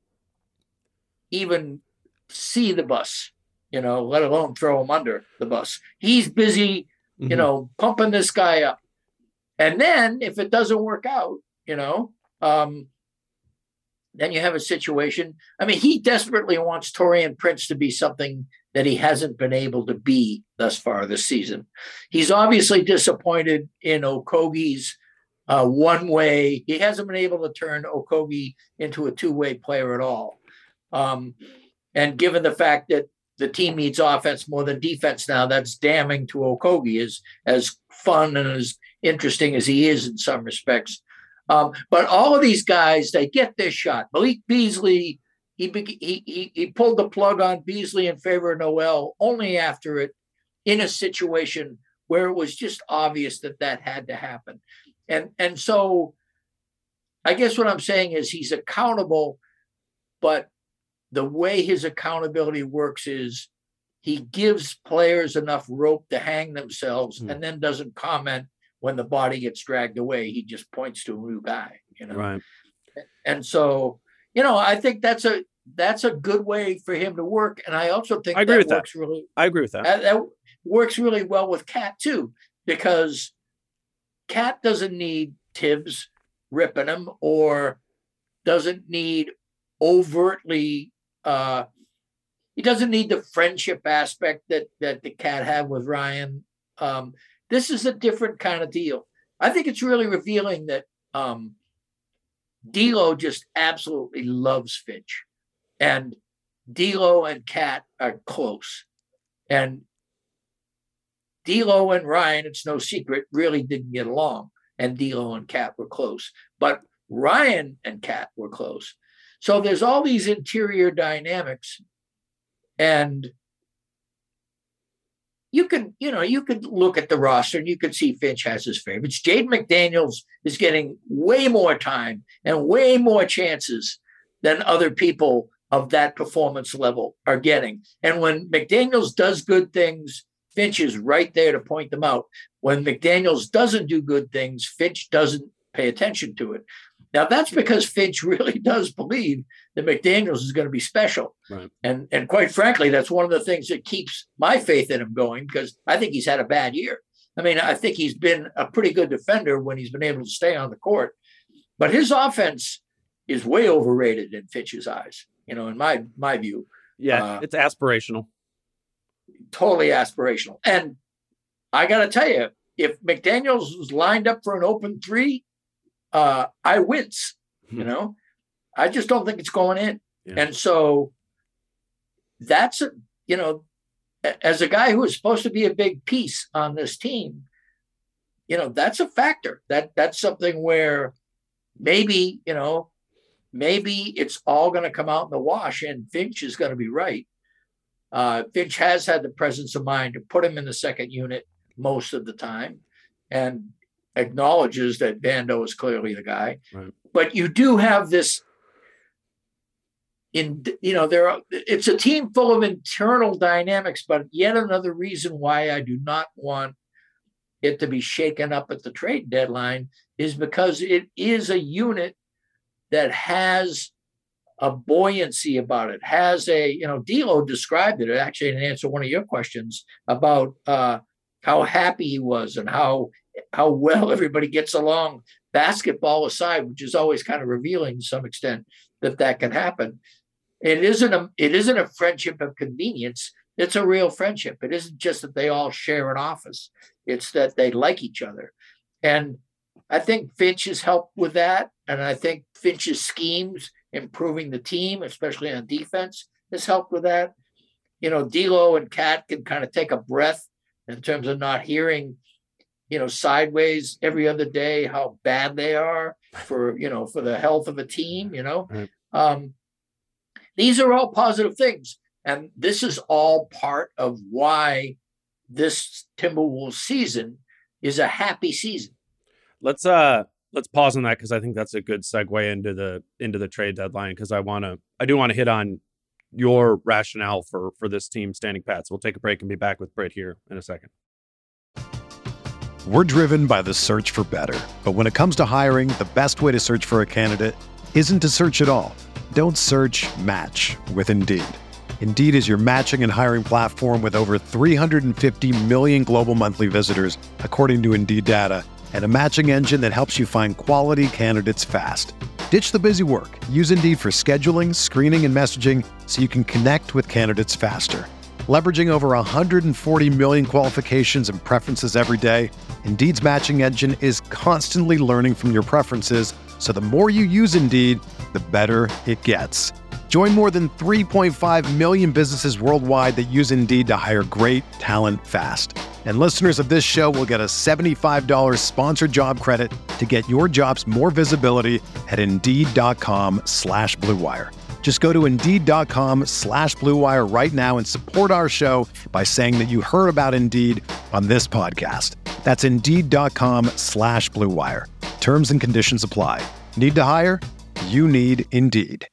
even see the bus, you know, let alone throw him under the bus. He's busy, mm-hmm. you know, pumping this guy up. And then if it doesn't work out, you know, um, then you have a situation. I mean, he desperately wants Taurean Prince to be something that he hasn't been able to be thus far this season. He's obviously disappointed in Okogie's uh, one way. He hasn't been able to turn Okogie into a two-way player at all. Um, and given the fact that the team needs offense more than defense now, that's damning to Okogie, as, as fun and as interesting as he is in some respects. Um, but all of these guys, they get their shot. Malik Beasley, he, he, he, he pulled the plug on Beasley in favor of Noel only after it, in a situation where it was just obvious that that had to happen. And, and so I guess what I'm saying is he's accountable, but the way his accountability works is he gives players enough rope to hang themselves mm. and then doesn't comment when the body gets dragged away. He just points to a new guy, you know? Right. And so, you know, I think that's a, that's a good way for him to work. And I also think I agree that with works that. really, I agree with that. that. That works really well with Cat too, because Cat doesn't need Tibbs ripping him or doesn't need overtly, uh, he doesn't need the friendship aspect that, that the Cat had with Ryan. Um, this is a different kind of deal. I think it's really revealing that um, D'Lo just absolutely loves Finch, and D'Lo and Cat are close, and D'Lo and Ryan, it's no secret, really didn't get along, and D'Lo and Cat were close, but Ryan and Cat were close. So there's all these interior dynamics, and you can, you know, you could look at the roster and you could see Finch has his favorites. Jaden McDaniels is getting way more time and way more chances than other people of that performance level are getting. And when McDaniels does good things, Finch is right there to point them out. When McDaniels doesn't do good things, Finch doesn't pay attention to it. Now, that's because Finch really does believe that McDaniels is going to be special. Right. And, and quite frankly, that's one of the things that keeps my faith in him going, because I think he's had a bad year. I mean, I think he's been a pretty good defender when he's been able to stay on the court. But his offense is way overrated in Finch's eyes, you know, in my my view. Yeah, uh, it's aspirational. Totally aspirational. And I got to tell you, if McDaniels was lined up for an open three, uh, I wince, you know, I just don't think it's going in. Yeah. And so that's, a, you know, as a guy who is supposed to be a big piece on this team, you know, that's a factor. That that's something where maybe, you know, maybe it's all going to come out in the wash and Finch is going to be right. Uh, Finch has had the presence of mind to put him in the second unit most of the time and acknowledges that Vando is clearly the guy. Right. But you do have this in, you know, there are, it's a team full of internal dynamics, but yet another reason why I do not want it to be shaken up at the trade deadline is because it is a unit that has a buoyancy about it, has a, you know, D'Lo described it actually in answer to one of your questions about uh, how happy he was and how, how well everybody gets along, basketball aside, which is always kind of revealing to some extent that that can happen. It isn't a, it isn't a friendship of convenience. It's a real friendship. It isn't just that they all share an office. It's that they like each other. And I think Finch has helped with that. And I think Finch's schemes, improving the team, especially on defense, has helped with that. You know, D'Lo and Cat can kind of take a breath in terms of not hearing, you know, sideways every other day how bad they are for, you know, for the health of a team, you know. Right. Um, these are all positive things. And this is all part of why this Timberwolves season is a happy season. Let's uh let's pause on that, because I think that's a good segue into the into the trade deadline, because I want to I do want to hit on your rationale for for this team standing pat. So we'll take a break and be back with Britt here in a second. We're driven by the search for better. But when it comes to hiring, the best way to search for a candidate isn't to search at all. Don't search, match with Indeed. Indeed is your matching and hiring platform with over three hundred fifty million global monthly visitors, according to Indeed data, and a matching engine that helps you find quality candidates fast. Ditch the busy work. Use Indeed for scheduling, screening, and messaging so you can connect with candidates faster. Leveraging over one hundred forty million qualifications and preferences every day, Indeed's matching engine is constantly learning from your preferences, so the more you use Indeed, the better it gets. Join more than three point five million businesses worldwide that use Indeed to hire great talent fast. And listeners of this show will get a seventy-five dollars sponsored job credit to get your jobs more visibility at Indeed.com slash Blue Wire. Just go to Indeed.com slash Blue Wire right now and support our show by saying that you heard about Indeed on this podcast. That's Indeed.com slash Blue Wire. Terms and conditions apply. Need to hire? You need Indeed.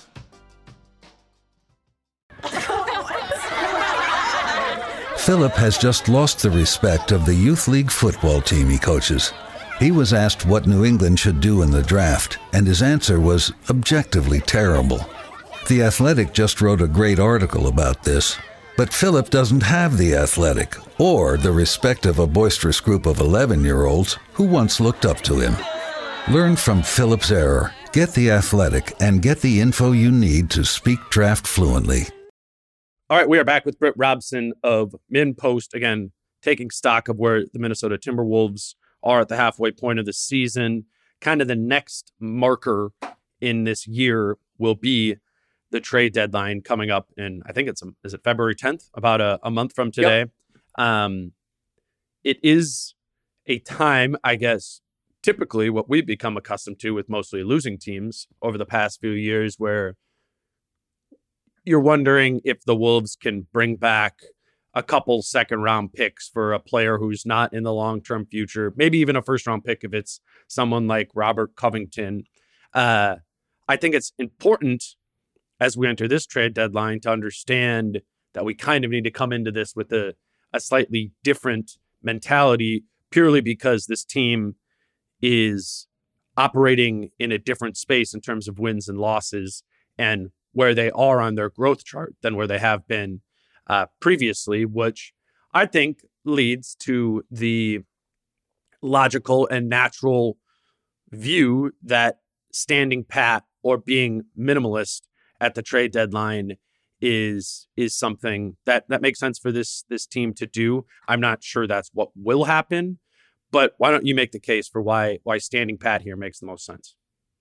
Philip has just lost the respect of the youth league football team he coaches. He was asked what New England should do in the draft, and his answer was objectively terrible. The Athletic just wrote a great article about this, but Philip doesn't have the Athletic or the respect of a boisterous group of eleven-year-olds who once looked up to him. Learn from Philip's error, get the Athletic, and get the info you need to speak draft fluently. All right, we are back with Britt Robson of MinnPost, again, taking stock of where the Minnesota Timberwolves are at the halfway point of the season. Kind of the next marker in this year will be the trade deadline coming up in, I think it's, is it February tenth? About a, a month from today. Yep. Um, it is a time, I guess, typically what we've become accustomed to with mostly losing teams over the past few years, where you're wondering if the Wolves can bring back a couple second round picks for a player who's not in the long-term future, maybe even a first round pick if it's someone like Robert Covington. Uh, I think it's important as we enter this trade deadline to understand that we kind of need to come into this with a, a slightly different mentality, purely because this team is operating in a different space in terms of wins and losses, and where they are on their growth chart than where they have been uh, previously, which I think leads to the logical and natural view that standing pat or being minimalist at the trade deadline is is something that that makes sense for this this team to do. I'm not sure that's what will happen, but why don't you make the case for why why standing pat here makes the most sense?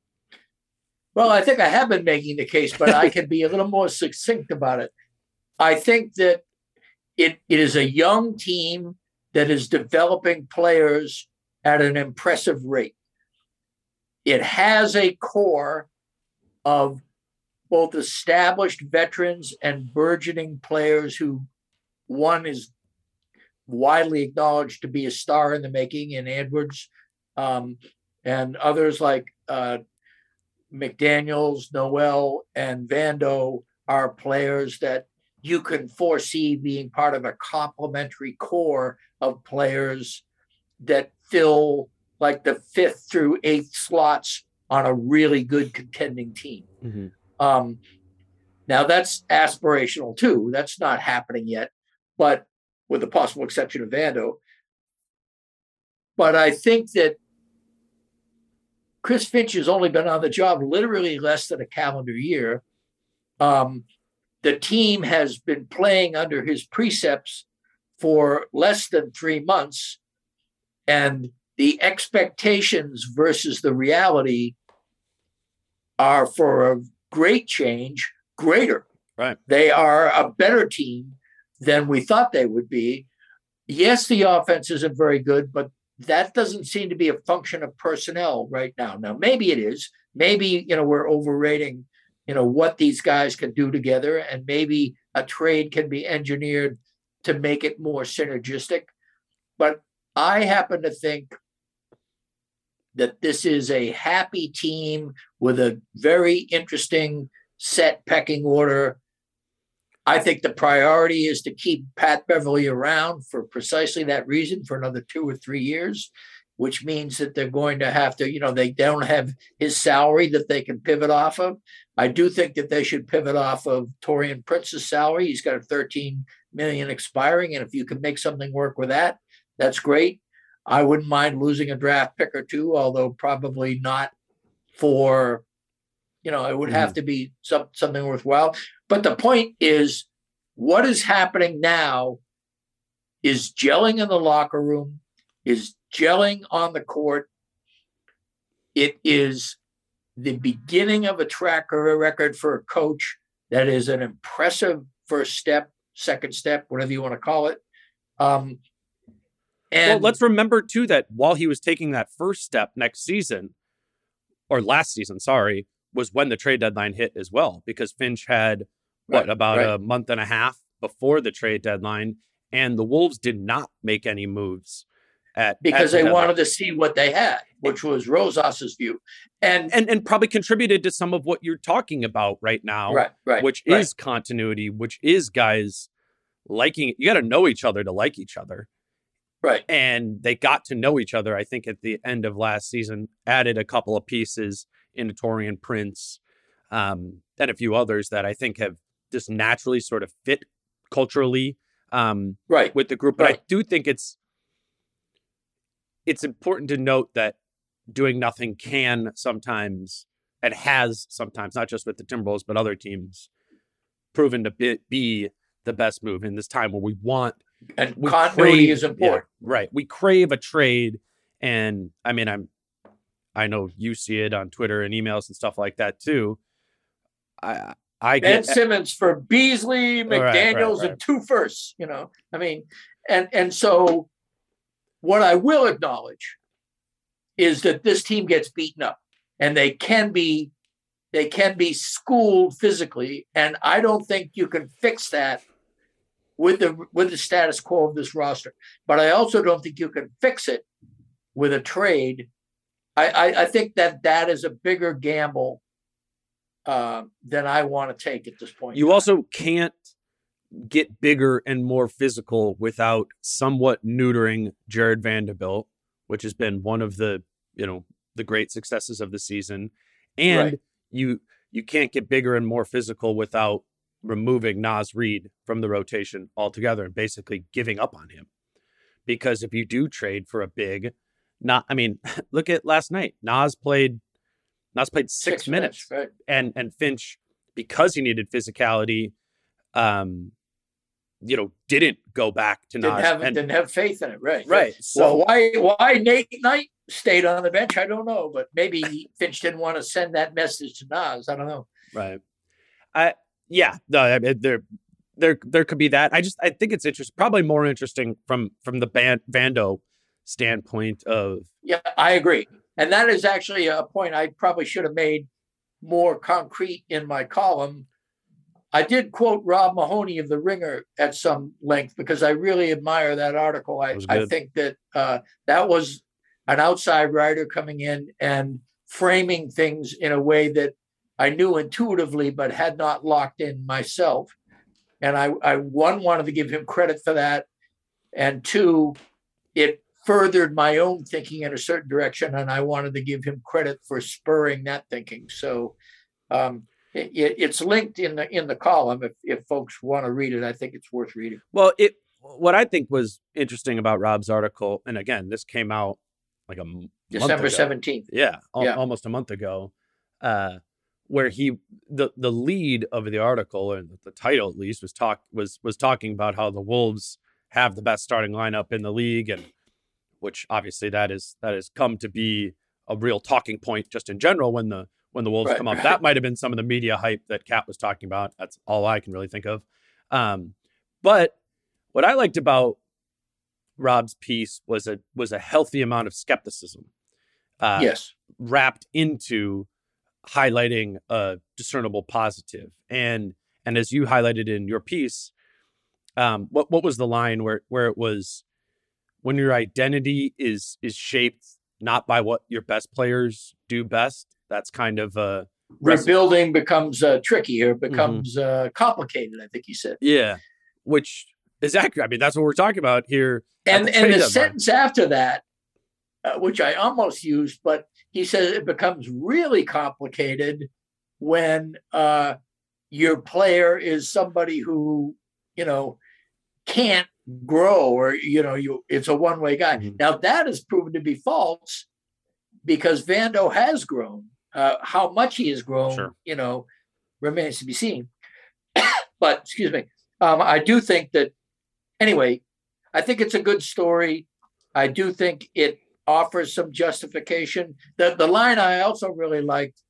Well, I think I have been making the case, but I can be a little more succinct about it. I think that it, it is a young team that is developing players at an impressive rate. It has a core of both established veterans and burgeoning players who, one is widely acknowledged to be a star in the making in Edwards, um, and others like uh, McDaniels, Noel, and Vando are players that you can foresee being part of a complementary core of players that fill like the fifth through eighth slots on a really good contending team. Mm-hmm. Um, now that's aspirational too. That's not happening yet, but with the possible exception of Vando. But I think that Chris Finch has only been on the job literally less than a calendar year. Um, the team has been playing under his precepts for less than three months, and the expectations versus the reality are, for a great change, greater. Right. They are a better team than we thought they would be. Yes, the offense isn't very good, but that doesn't seem to be a function of personnel right now. Now, maybe it is. Maybe, you know, we're overrating, you know, what these guys can do together, and maybe a trade can be engineered to make it more synergistic. But I happen to think that this is a happy team with a very interesting set pecking order. I think the priority is to keep Pat Beverly around for precisely that reason for another two or three years, which means that they're going to have to, you know, they don't have his salary that they can pivot off of. I do think that they should pivot off of Taurean Prince's salary. He's got a thirteen million expiring. And if you can make something work with that, that's great. I wouldn't mind losing a draft pick or two, although probably not for, you know, it would have mm. to be some, something worthwhile. But the point is, what is happening now is gelling in the locker room, is gelling on the court. It is the beginning of a track or a record for a coach that is an impressive first step, second step, whatever you want to call it. Um, and well, let's remember, too, that while he was taking that first step next season, or last season, sorry, was when the trade deadline hit as well, because Finch had, what, right, about right. a month and a half before the trade deadline, and the Wolves did not make any moves. At, because at the they deadline. wanted to see what they had, which was Rosas's view. And, and and probably contributed to some of what you're talking about right now, right, right, which right. is continuity, which is guys liking it. You got to know each other to like each other. Right. And they got to know each other, I think, at the end of last season, added a couple of pieces into Taurean Prince, um, and a few others that I think have just naturally sort of fit culturally um, right. with the group. But right. I do think it's it's important to note that doing nothing can sometimes, and has sometimes, not just with the Timberwolves, but other teams, proven to be, be the best move in this time where we want and we continuity crave, is important. Yeah, right. We crave a trade. And I mean, I'm, I know you see it on Twitter and emails and stuff like that too. I, I Ben get Simmons for Beasley, McDaniels, right, right, right. and two firsts, you know, I mean, and, and so what I will acknowledge is that this team gets beaten up, and they can be, they can be schooled physically. And I don't think you can fix that with the, with the status quo of this roster, but I also don't think you can fix it with a trade. I, I, I think that that is a bigger gamble uh, than I want to take at this point. You also can't get bigger and more physical without somewhat neutering Jared Vanderbilt, which has been one of the, you know, the great successes of the season. And right. you you can't get bigger and more physical without removing Naz Reid from the rotation altogether and basically giving up on him. Because if you do trade for a big, not I mean, look at last night. Naz played Naz played six, six minutes, minutes right. and and Finch, because he needed physicality, um, you know, didn't go back to didn't Naz. Have, and, didn't have faith in it, right? Right. So well, why why Nate Knight stayed on the bench, I don't know, but maybe Finch didn't want to send that message to Naz. I don't know. Right. I yeah. No, I mean, there there there could be that. I just I think it's interesting, probably more interesting from from the band, Vando standpoint of. Yeah, I agree, and that is actually a point I probably should have made more concrete in my column. I did quote Rob Mahoney of The Ringer at some length because I really admire that article. I, I think that uh, that was an outside writer coming in and framing things in a way that I knew intuitively, but had not locked in myself. And I, I one, wanted to give him credit for that. And two, it furthered my own thinking in a certain direction. And I wanted to give him credit for spurring that thinking. So, um, It, it's linked in the in the column. If if folks want to read it, I think it's worth reading. Well, it what I think was interesting about Rob's article, and again, this came out like a December seventeenth. Yeah, al- yeah, almost a month ago, uh, where he the the lead of the article, or the title at least, was talk was was talking about how the Wolves have the best starting lineup in the league, and which obviously that is that has come to be a real talking point just in general when the. when the Wolves right, come up. Right. That might have been some of the media hype that Kat was talking about. That's all I can really think of. Um, but what I liked about Rob's piece was a was a healthy amount of skepticism. Uh, yes. Wrapped into highlighting a discernible positive. And and as you highlighted in your piece, um, what what was the line where where it was when your identity is is shaped not by what your best players do best? That's kind of a rebuilding becomes uh, trickier, becomes mm-hmm. uh, complicated. I think you said, yeah, which is accurate. I mean, that's what we're talking about here. And the and the deadline. sentence after that, uh, which I almost used, but he says it becomes really complicated when uh, your player is somebody who you know can't grow, or you know you it's a one way guy. Mm-hmm. Now that is proven to be false because Vando has grown. Uh, how much he has grown, sure. you know, remains to be seen. But, excuse me, um, I do think that, anyway, I think it's a good story. I do think it offers some justification. The, the line I also really liked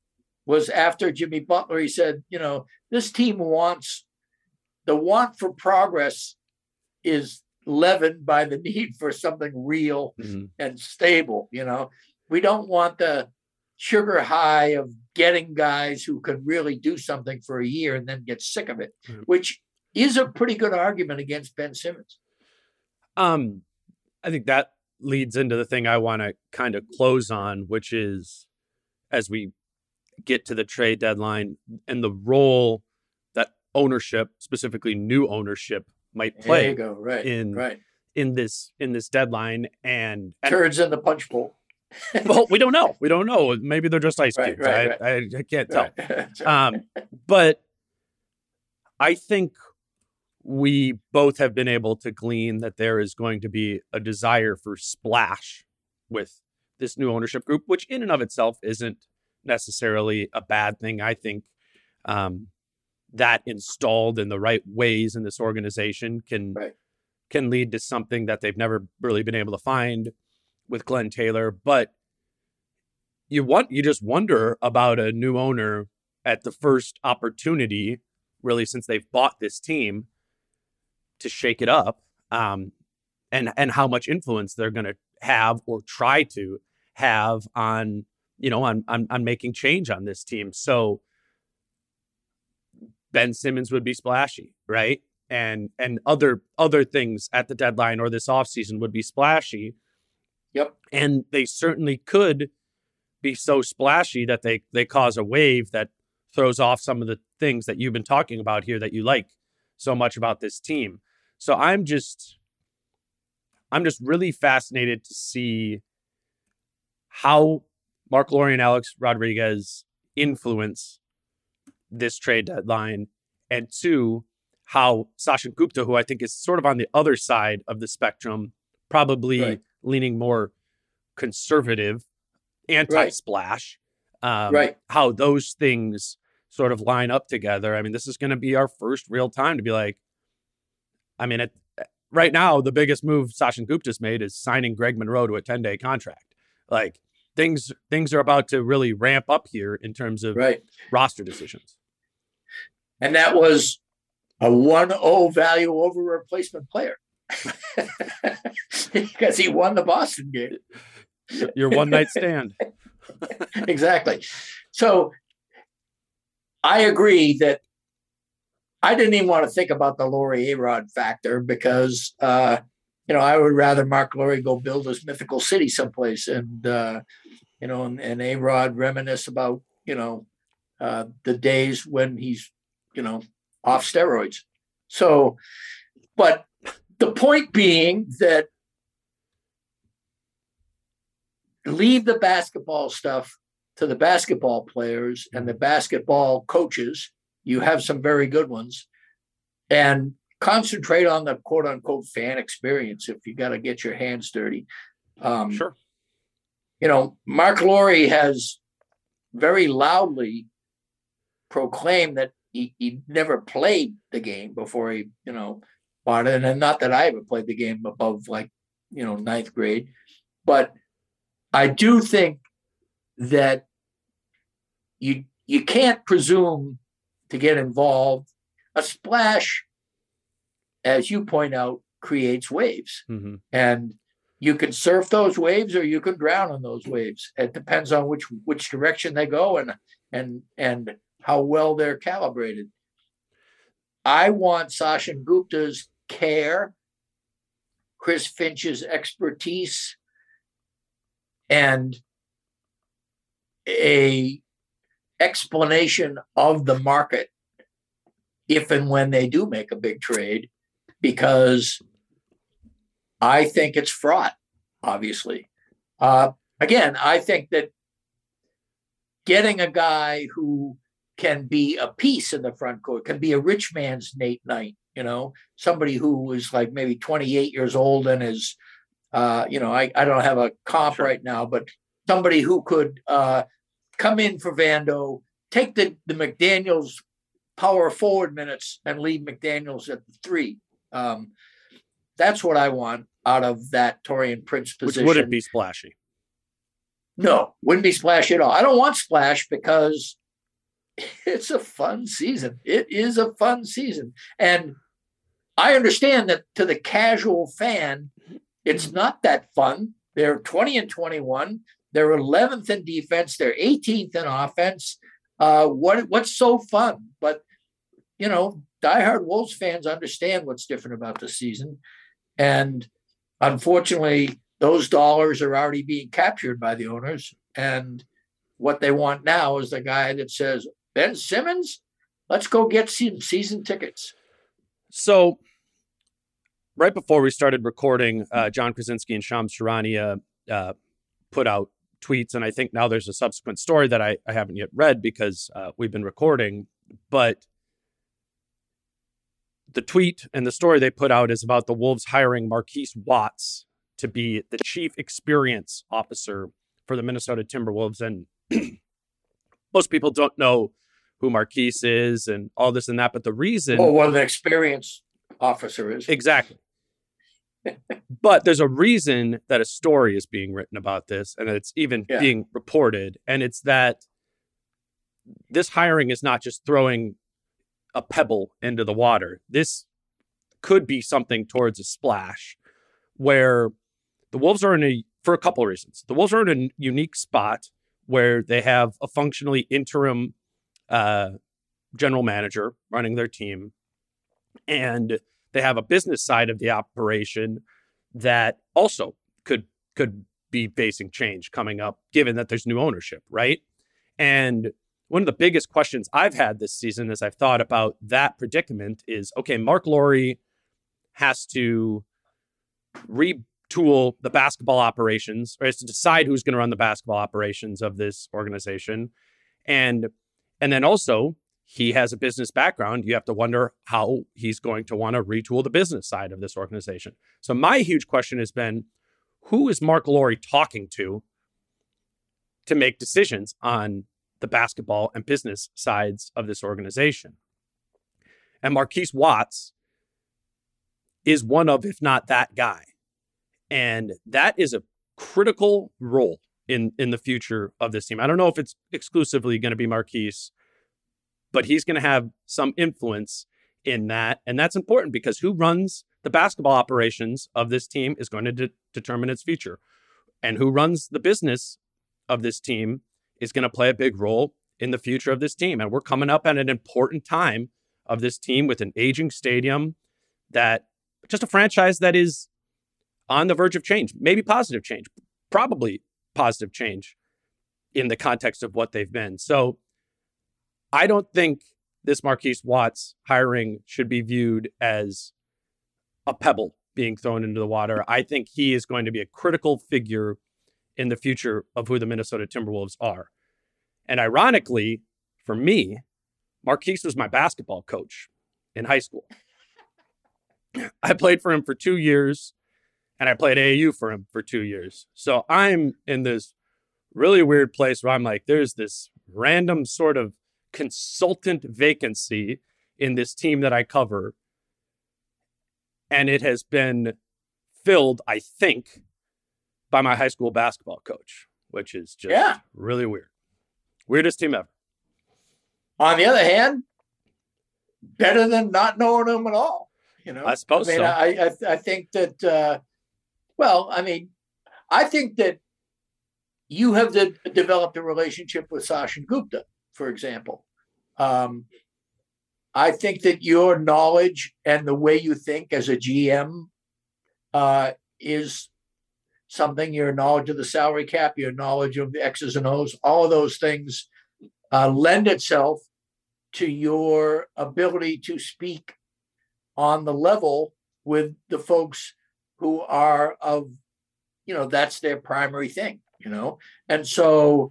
was after Jimmy Butler. He said, you know, this team wants, the want for progress is leavened by the need for something real mm-hmm. and stable. You know, we don't want the sugar high of getting guys who can really do something for a year and then get sick of it, mm-hmm. which is a pretty good argument against Ben Simmons. Um, I think that leads into the thing I want to kind of close on, which is as we get to the trade deadline and the role that ownership, specifically new ownership, might play there you go. Right, in right. in this in this deadline and, and turds in the punch bowl. Well, we don't know. We don't know. Maybe they're just ice cubes. Right, right, right. I, I can't tell. Right. um, but I think we both have been able to glean that there is going to be a desire for splash with this new ownership group, which in and of itself isn't necessarily a bad thing. I think um, that installed in the right ways in this organization can right. can lead to something that they've never really been able to find with Glenn Taylor. But you want you just wonder about a new owner at the first opportunity, really, since they've bought this team, to shake it up, um, and and how much influence they're going to have or try to have on, you know, on, on on making change on this team. So Ben Simmons would be splashy, right? And and other other things at the deadline or this offseason would be splashy. Yep. And they certainly could be so splashy that they they cause a wave that throws off some of the things that you've been talking about here that you like so much about this team. So I'm just I'm just really fascinated to see how Marc Lore and Alex Rodriguez influence this trade deadline, and two, how Sachin Gupta, who I think is sort of on the other side of the spectrum, probably right. leaning more conservative, anti-splash, right. Um, right. how those things sort of line up together. I mean, this is going to be our first real time to be like, I mean, it, right now, the biggest move Sachin Gupta's made is signing Greg Monroe to a ten-day contract. Like, things things are about to really ramp up here in terms of right. roster decisions. And that was a one oh value over replacement player because he won the Boston game. Your one night stand. Exactly. So I agree that I didn't even want to think about the Laurie A-Rod factor because, uh, you know, I would rather Marc Lore go build his mythical city someplace and, uh, you know, and, and A-Rod reminisce about, you know, uh, the days when he's, you know, off steroids. So, but the point being that leave the basketball stuff to the basketball players and the basketball coaches. You have some very good ones, and concentrate on the quote unquote fan experience. If you got to get your hands dirty. Um, sure. You know, Marc Lore has very loudly proclaimed that he, he never played the game before he, you know, bought it. And not that I ever played the game above like, you know, ninth grade, but I do think that you you can't presume to get involved. A splash, as you point out, creates waves. Mm-hmm. And you can surf those waves or you can drown in those waves. It depends on which which direction they go and and and how well they're calibrated. I want Sachin Gupta's care, Chris Finch's expertise, and a explanation of the market if and when they do make a big trade, because I think it's fraught, obviously. Uh, again, I think that getting a guy who can be a piece in the front court, can be a rich man's Nate Knight, you know, somebody who is like maybe twenty-eight years old and is, uh, you know, I, I don't have a comp Sure. right now, but somebody who could uh, come in for Vando, take the, the McDaniels power forward minutes and leave McDaniels at the three. Um, that's what I want out of that Taurean Prince position. Which wouldn't be splashy. No, wouldn't be splashy at all. I don't want splash because it's a fun season. It is a fun season. And I understand that to the casual fan, it's not that fun. They're twenty and twenty-one. They're eleventh in defense. They're eighteenth in offense. Uh, what what's so fun? But, you know, diehard Wolves fans understand what's different about the season. And unfortunately, those dollars are already being captured by the owners. And what they want now is the guy that says, Ben Simmons, let's go get some season tickets. So right before we started recording, uh, John Krasinski and Shams Charania uh, put out tweets. And I think now there's a subsequent story that I, I haven't yet read because uh, we've been recording. But the tweet and the story they put out is about the Wolves hiring Marquise Watts to be the chief experience officer for the Minnesota Timberwolves. And most people don't know who Marquise is and all this and that. But the reason... Oh, what an experience officer is. Exactly. But there's a reason that a story is being written about this and that it's even yeah. being reported. And it's that this hiring is not just throwing a pebble into the water. This could be something towards a splash where the Wolves are in a, for a couple of reasons. The Wolves are in a unique spot where they have a functionally interim uh, general manager running their team. And they have a business side of the operation that also could could be facing change coming up, given that there's new ownership, right? And one of the biggest questions I've had this season as I've thought about that predicament is, okay, Mark Lowry has to retool the basketball operations, or has to decide who's going to run the basketball operations of this organization. And, and then also, he has a business background. You have to wonder how he's going to want to retool the business side of this organization. So my huge question has been, who is Mark Lowry talking to to make decisions on the basketball and business sides of this organization? And Marquise Watts is one of, if not that guy. And that is a critical role in, in the future of this team. I don't know if it's exclusively going to be Marquise, but he's going to have some influence in that. And that's important because who runs the basketball operations of this team is going to de- determine its future. And who runs the business of this team is going to play a big role in the future of this team. And we're coming up at an important time of this team with an aging stadium, that just a franchise that is on the verge of change, maybe positive change, probably positive change in the context of what they've been. So I don't think this Marquise Watts hiring should be viewed as a pebble being thrown into the water. I think he is going to be a critical figure in the future of who the Minnesota Timberwolves are. And ironically, for me, Marquise was my basketball coach in high school. I played for him for two years, and I played A A U for him for two years. So I'm in this really weird place where I'm like, there's this random sort of consultant vacancy in this team that I cover. And it has been filled, I think, by my high school basketball coach, which is just yeah. really weird. Weirdest team ever. On the other hand, better than not knowing him at all. You know, I suppose I mean, so. I, I, I think that, uh, well, I mean, I think that you have de- developed a relationship with Sachin Gupta, for example. Um, I think that your knowledge and the way you think as a G M uh, is something, your knowledge of the salary cap, your knowledge of the X's and O's, all of those things uh, lend itself to your ability to speak on the level with the folks who are of, you know, that's their primary thing, you know? And so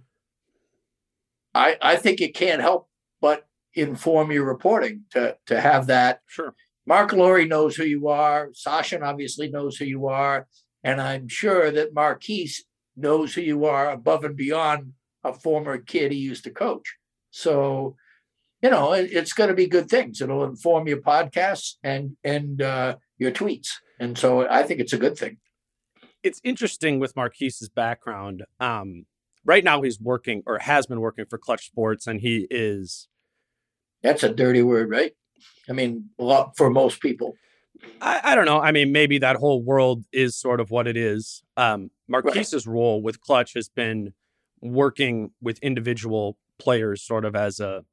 I, I think it can't help but inform your reporting to, to have that. Sure. Mark Lowry knows who you are. Sachin obviously knows who you are. And I'm sure that Marquise knows who you are above and beyond a former kid he used to coach. So, you know, it, it's going to be good things. It'll inform your podcasts and, and uh, your tweets. And so I think it's a good thing. It's interesting with Marquise's background. Um, right now he's working or has been working for Clutch Sports, and he is That's a dirty word, right? I mean, a lot for most people. I, I don't know. I mean, maybe that whole world is sort of what it is. Um, Marquise's right. role with Clutch has been working with individual players sort of as a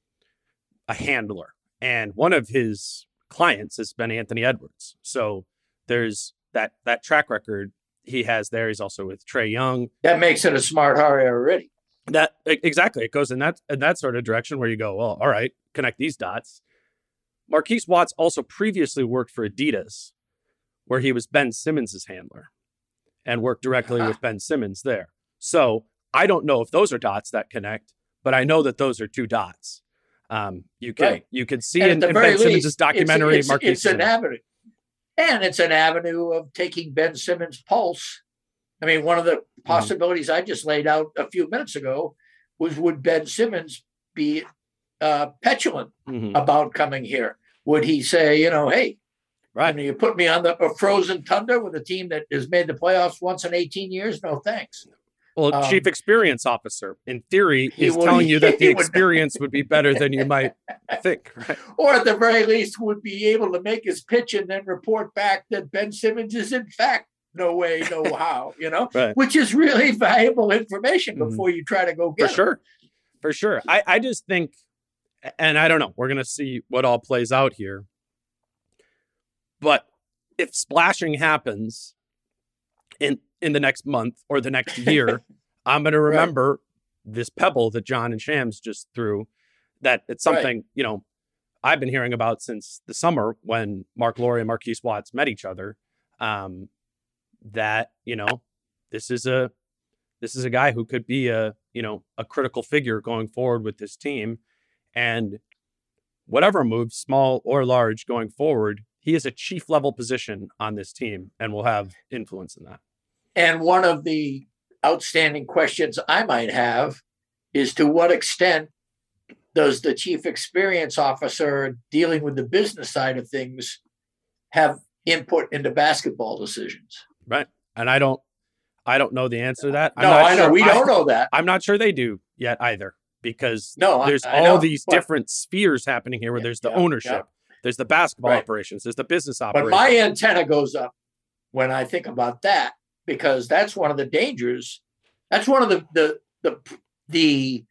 a handler. And one of his clients has been Anthony Edwards. So there's that that track record he has there. He's also with Trae Young. That makes it a smart hire already. That exactly. It goes in that in that sort of direction where you go, well, all right, connect these dots. Marquise Watts also previously worked for Adidas, where he was Ben Simmons' handler and worked directly with Ben Simmons there. So I don't know if those are dots that connect, but I know that those are two dots. Um, you can right. you can see in, in Ben least, Simmons' documentary, it's, it's, Marquise. It's an avenue, and it's an avenue of taking Ben Simmons' pulse. I mean, one of the possibilities mm-hmm. I just laid out a few minutes ago was, would Ben Simmons be uh, petulant mm-hmm. about coming here? Would he say, you know, hey, right. I mean, you put me on the a frozen tundra with a team that has made the playoffs once in eighteen years? No, thanks. Well, um, chief experience officer, in theory, is would, telling you that the experience would be better than you might think. Right? Or at the very least would be able to make his pitch and then report back that Ben Simmons is in fact no way, no how, you know, right. which is really valuable information before mm-hmm. you try to go get For sure. Him. For sure. I, I just think, and I don't know, we're going to see what all plays out here. But if splashing happens in, in the next month or the next year, I'm going to remember right. this pebble that John and Shams just threw, that it's something, right. you know, I've been hearing about since the summer when Mark Lore and Marquise Watts met each other. Um, that, you know, this is a, this is a guy who could be a, you know, a critical figure going forward with this team. And whatever moves, small or large, going forward, he is a chief level position on this team and will have influence in that. And one of the outstanding questions I might have is, to what extent does the chief experience officer dealing with the business side of things have input into basketball decisions? Right. And I don't, I don't know the answer to that. I'm no, not I know. Sure. We don't I, know that. I'm not sure they do yet either, because no, there's I, I all know. these but, different spheres happening here where yeah, there's the yeah, ownership, yeah. there's the basketball right. operations, there's the business operations. But my antenna goes up when I think about that, because that's one of the dangers. That's one of the, the, the, the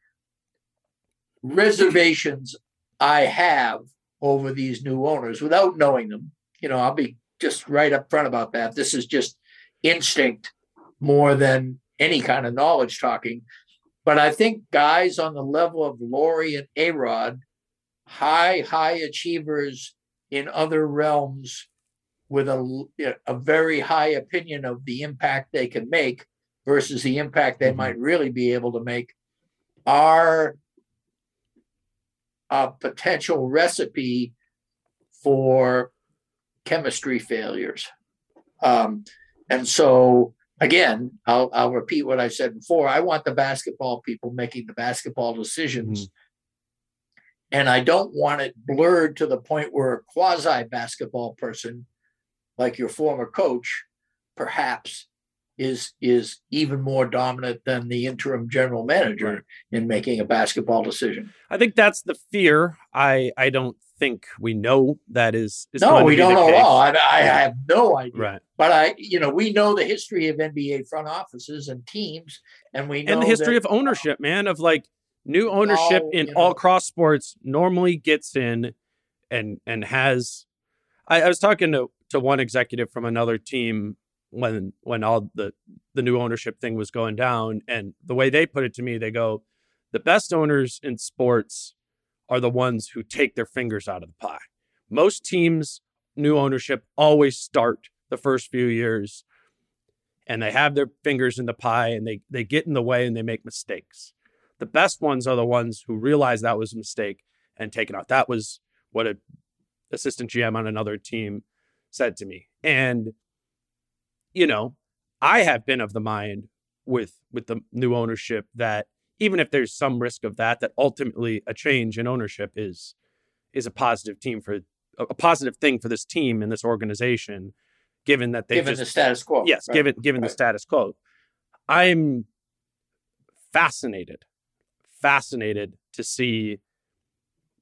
reservations I have over these new owners without knowing them. You know, I'll be just right up front about that. This is just instinct more than any kind of knowledge talking. But I think guys on the level of Lore and A-Rod, high, high achievers in other realms with a, a very high opinion of the impact they can make versus the impact they mm-hmm. might really be able to make, are a potential recipe for chemistry failures. Um, and so, again, I'll, I'll repeat what I said before. I want the basketball people making the basketball decisions. Mm-hmm. And I don't want it blurred to the point where a quasi-basketball person, like your former coach, perhaps is, is even more dominant than the interim general manager right. in making a basketball decision. I think that's the fear. I, I don't think we know that is, is no, we don't know case. all. I, I have no idea. Right. But I, you know, we know the history of N B A front offices and teams, and we know and the history that, of ownership, uh, man, of like new ownership all, in you know, all cross sports normally gets in and and has. I, I was talking to to one executive from another team when when all the the new ownership thing was going down, and the way they put it to me, they go, the best owners in sports are the ones who take their fingers out of the pie. Most teams, new ownership always start the first few years and they have their fingers in the pie and they, they get in the way and they make mistakes. The best ones are the ones who realize that was a mistake and take it out. That was what an assistant G M on another team said to me. And, you know, I have been of the mind with, with the new ownership that even if there's some risk of that, that ultimately a change in ownership is is a positive team for a positive thing for this team and this organization, given that they given just, the status quo. Yes, right. given given right. the status quo. I'm fascinated, fascinated to see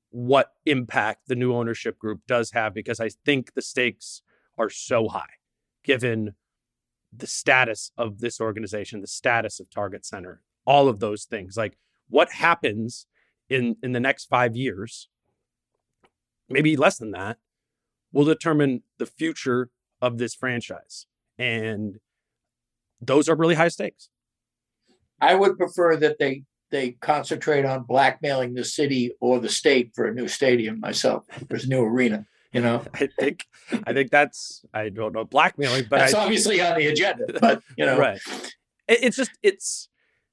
what impact the new ownership group does have, because I think the stakes are so high, given the status of this organization, the status of Target Center, all of those things. Like, what happens in, in the next five years, maybe less than that, will determine the future of this franchise. And those are really high stakes. I would prefer that they they concentrate on blackmailing the city or the state for a new stadium myself. There's a new arena, you know. I think I think that's, I don't know, blackmailing, but that's I, obviously on the agenda. But you know, right. It, it's just it's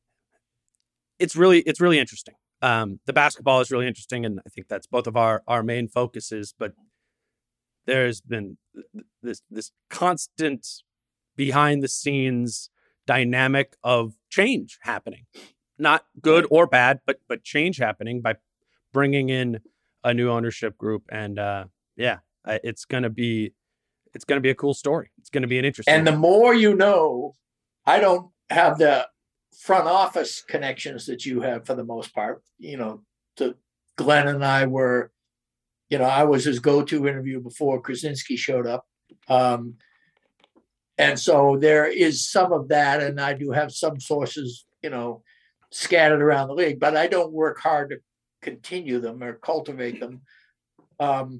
it's really it's really interesting. Um, the basketball is really interesting, and I think that's both of our our main focuses. But there's been this this constant behind the scenes dynamic of change happening. Not good or bad, but but change happening by bringing in a new ownership group, and uh, yeah, it's gonna be it's gonna be a cool story. It's gonna be an interesting. And the more you know, I don't have the front office connections that you have for the most part. You know, to Glenn and I were, you know, I was his go-to interview before Krasinski showed up, um, and so there is some of that, and I do have some sources, you know, scattered around the league, but I don't work hard to continue them or cultivate them. Um,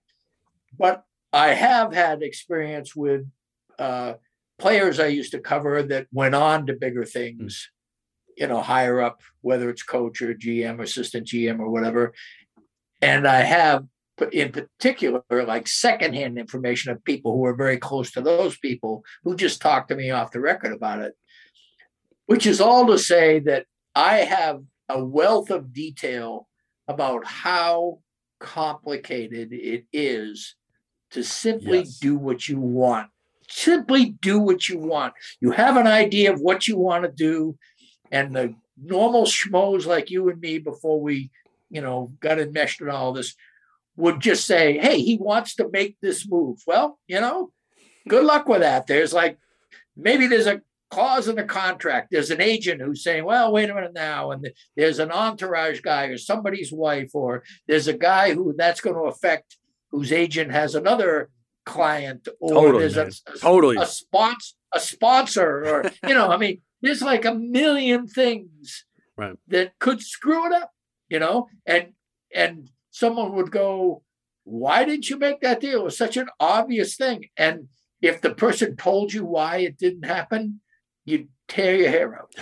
but I have had experience with uh, players I used to cover that went on to bigger things, you know, higher up, whether it's coach or G M or assistant G M or whatever. And I have, in particular, like secondhand information of people who are very close to those people who just talked to me off the record about it, which is all to say that I have a wealth of detail about how complicated it is to simply Yes. do what you want. Simply do what you want. You have an idea of what you want to do, and the normal schmoes like you and me, before we, you know, got enmeshed in all this, would just say, hey, he wants to make this move. Well, you know, good luck with that. There's like, maybe there's a clause in the contract. There's an agent who's saying, well, wait a minute now. And there's an entourage guy or somebody's wife, or there's a guy who that's going to affect, whose agent has another client, or Totally, there's man. a, Totally. a, sponsor, a sponsor, or, you know, I mean, there's like a million things Right. that could screw it up, you know, and, and someone would go, why didn't you make that deal? It was such an obvious thing. And if the person told you why it didn't happen, you'd tear your hair out.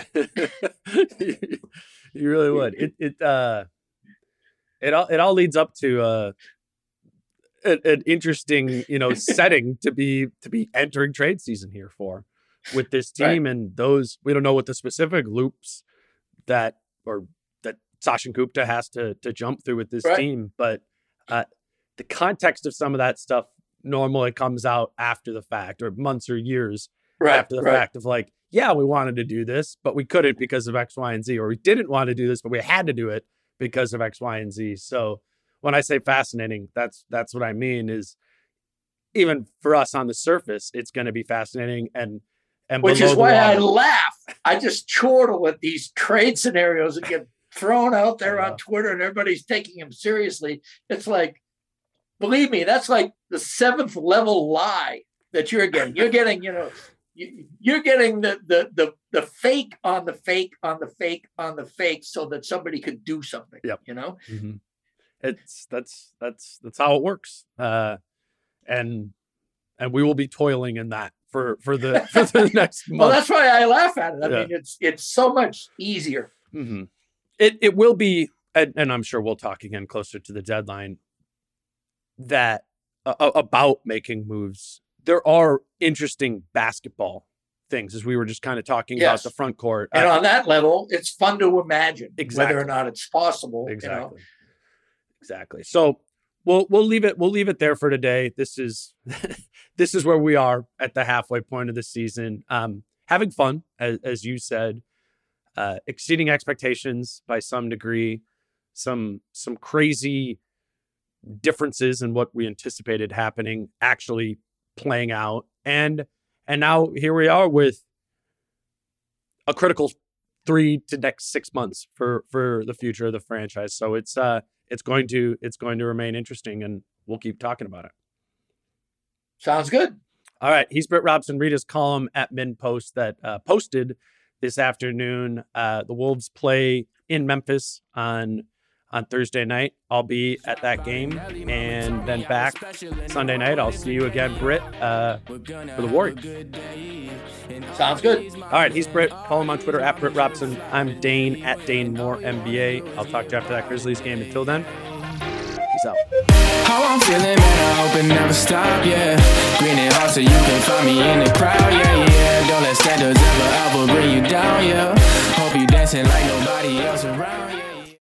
You really would. It it uh it all it all leads up to uh an, an interesting, you know, setting to be to be entering trade season here for with this team. Right. And those, we don't know what the specific loops that or that Sachin Gupta has to to jump through with this right. team, but uh the context of some of that stuff normally comes out after the fact, or months or years right, after the right. fact, of like, yeah, we wanted to do this, but we couldn't because of X, Y, and Z, or we didn't want to do this, but we had to do it because of X, Y, and Z. So when I say fascinating, that's that's what I mean. Is even for us on the surface, it's going to be fascinating, and and which is why I laugh. I just chortle at these trade scenarios and get thrown out there on Twitter, and everybody's taking them seriously. It's like, believe me, that's like the seventh level lie that you're getting. You're getting, you know, you're getting the the the the fake on the fake on the fake on the fake, so that somebody could do something. Yep. You know, mm-hmm. it's that's that's that's how it works, uh, and and we will be toiling in that for for the for the next month. Well, that's why I laugh at it. I yeah. mean, it's it's so much easier. Mm-hmm. It it will be, and, and I'm sure we'll talk again closer to the deadline. That uh, about making moves. There are interesting basketball things, as we were just kind of talking yes. about the front court. And uh, on that level, it's fun to imagine exactly. whether or not it's possible. Exactly. You know? Exactly. So we'll we'll leave it we'll leave it there for today. This is this is where we are at the halfway point of the season. Um, having fun, as, as you said, uh, exceeding expectations by some degree, some some crazy differences in what we anticipated happening actually playing out, and and now here we are with a critical three to next six months for for the future of the franchise. So it's uh it's going to it's going to remain interesting, and we'll keep talking about it. Sounds good. All right. He's Britt Robson. Read his column at MinnPost that uh, posted this afternoon. Uh, the Wolves play in Memphis on on Thursday night. I'll be at that game, and then back Sunday night. I'll see you again, Britt, uh, for the Warriors. Sounds good. All right. He's Britt. Follow him on Twitter at Britt Robson. I'm Dane at Dane Moore N B A. I'll talk to you after that Grizzlies game. Until then, peace out. How I'm feeling, man, I hope it never stop, yeah. Green and hot so you can find me in the crowd, yeah, yeah. Don't let standards ever, ever bring you down, yeah.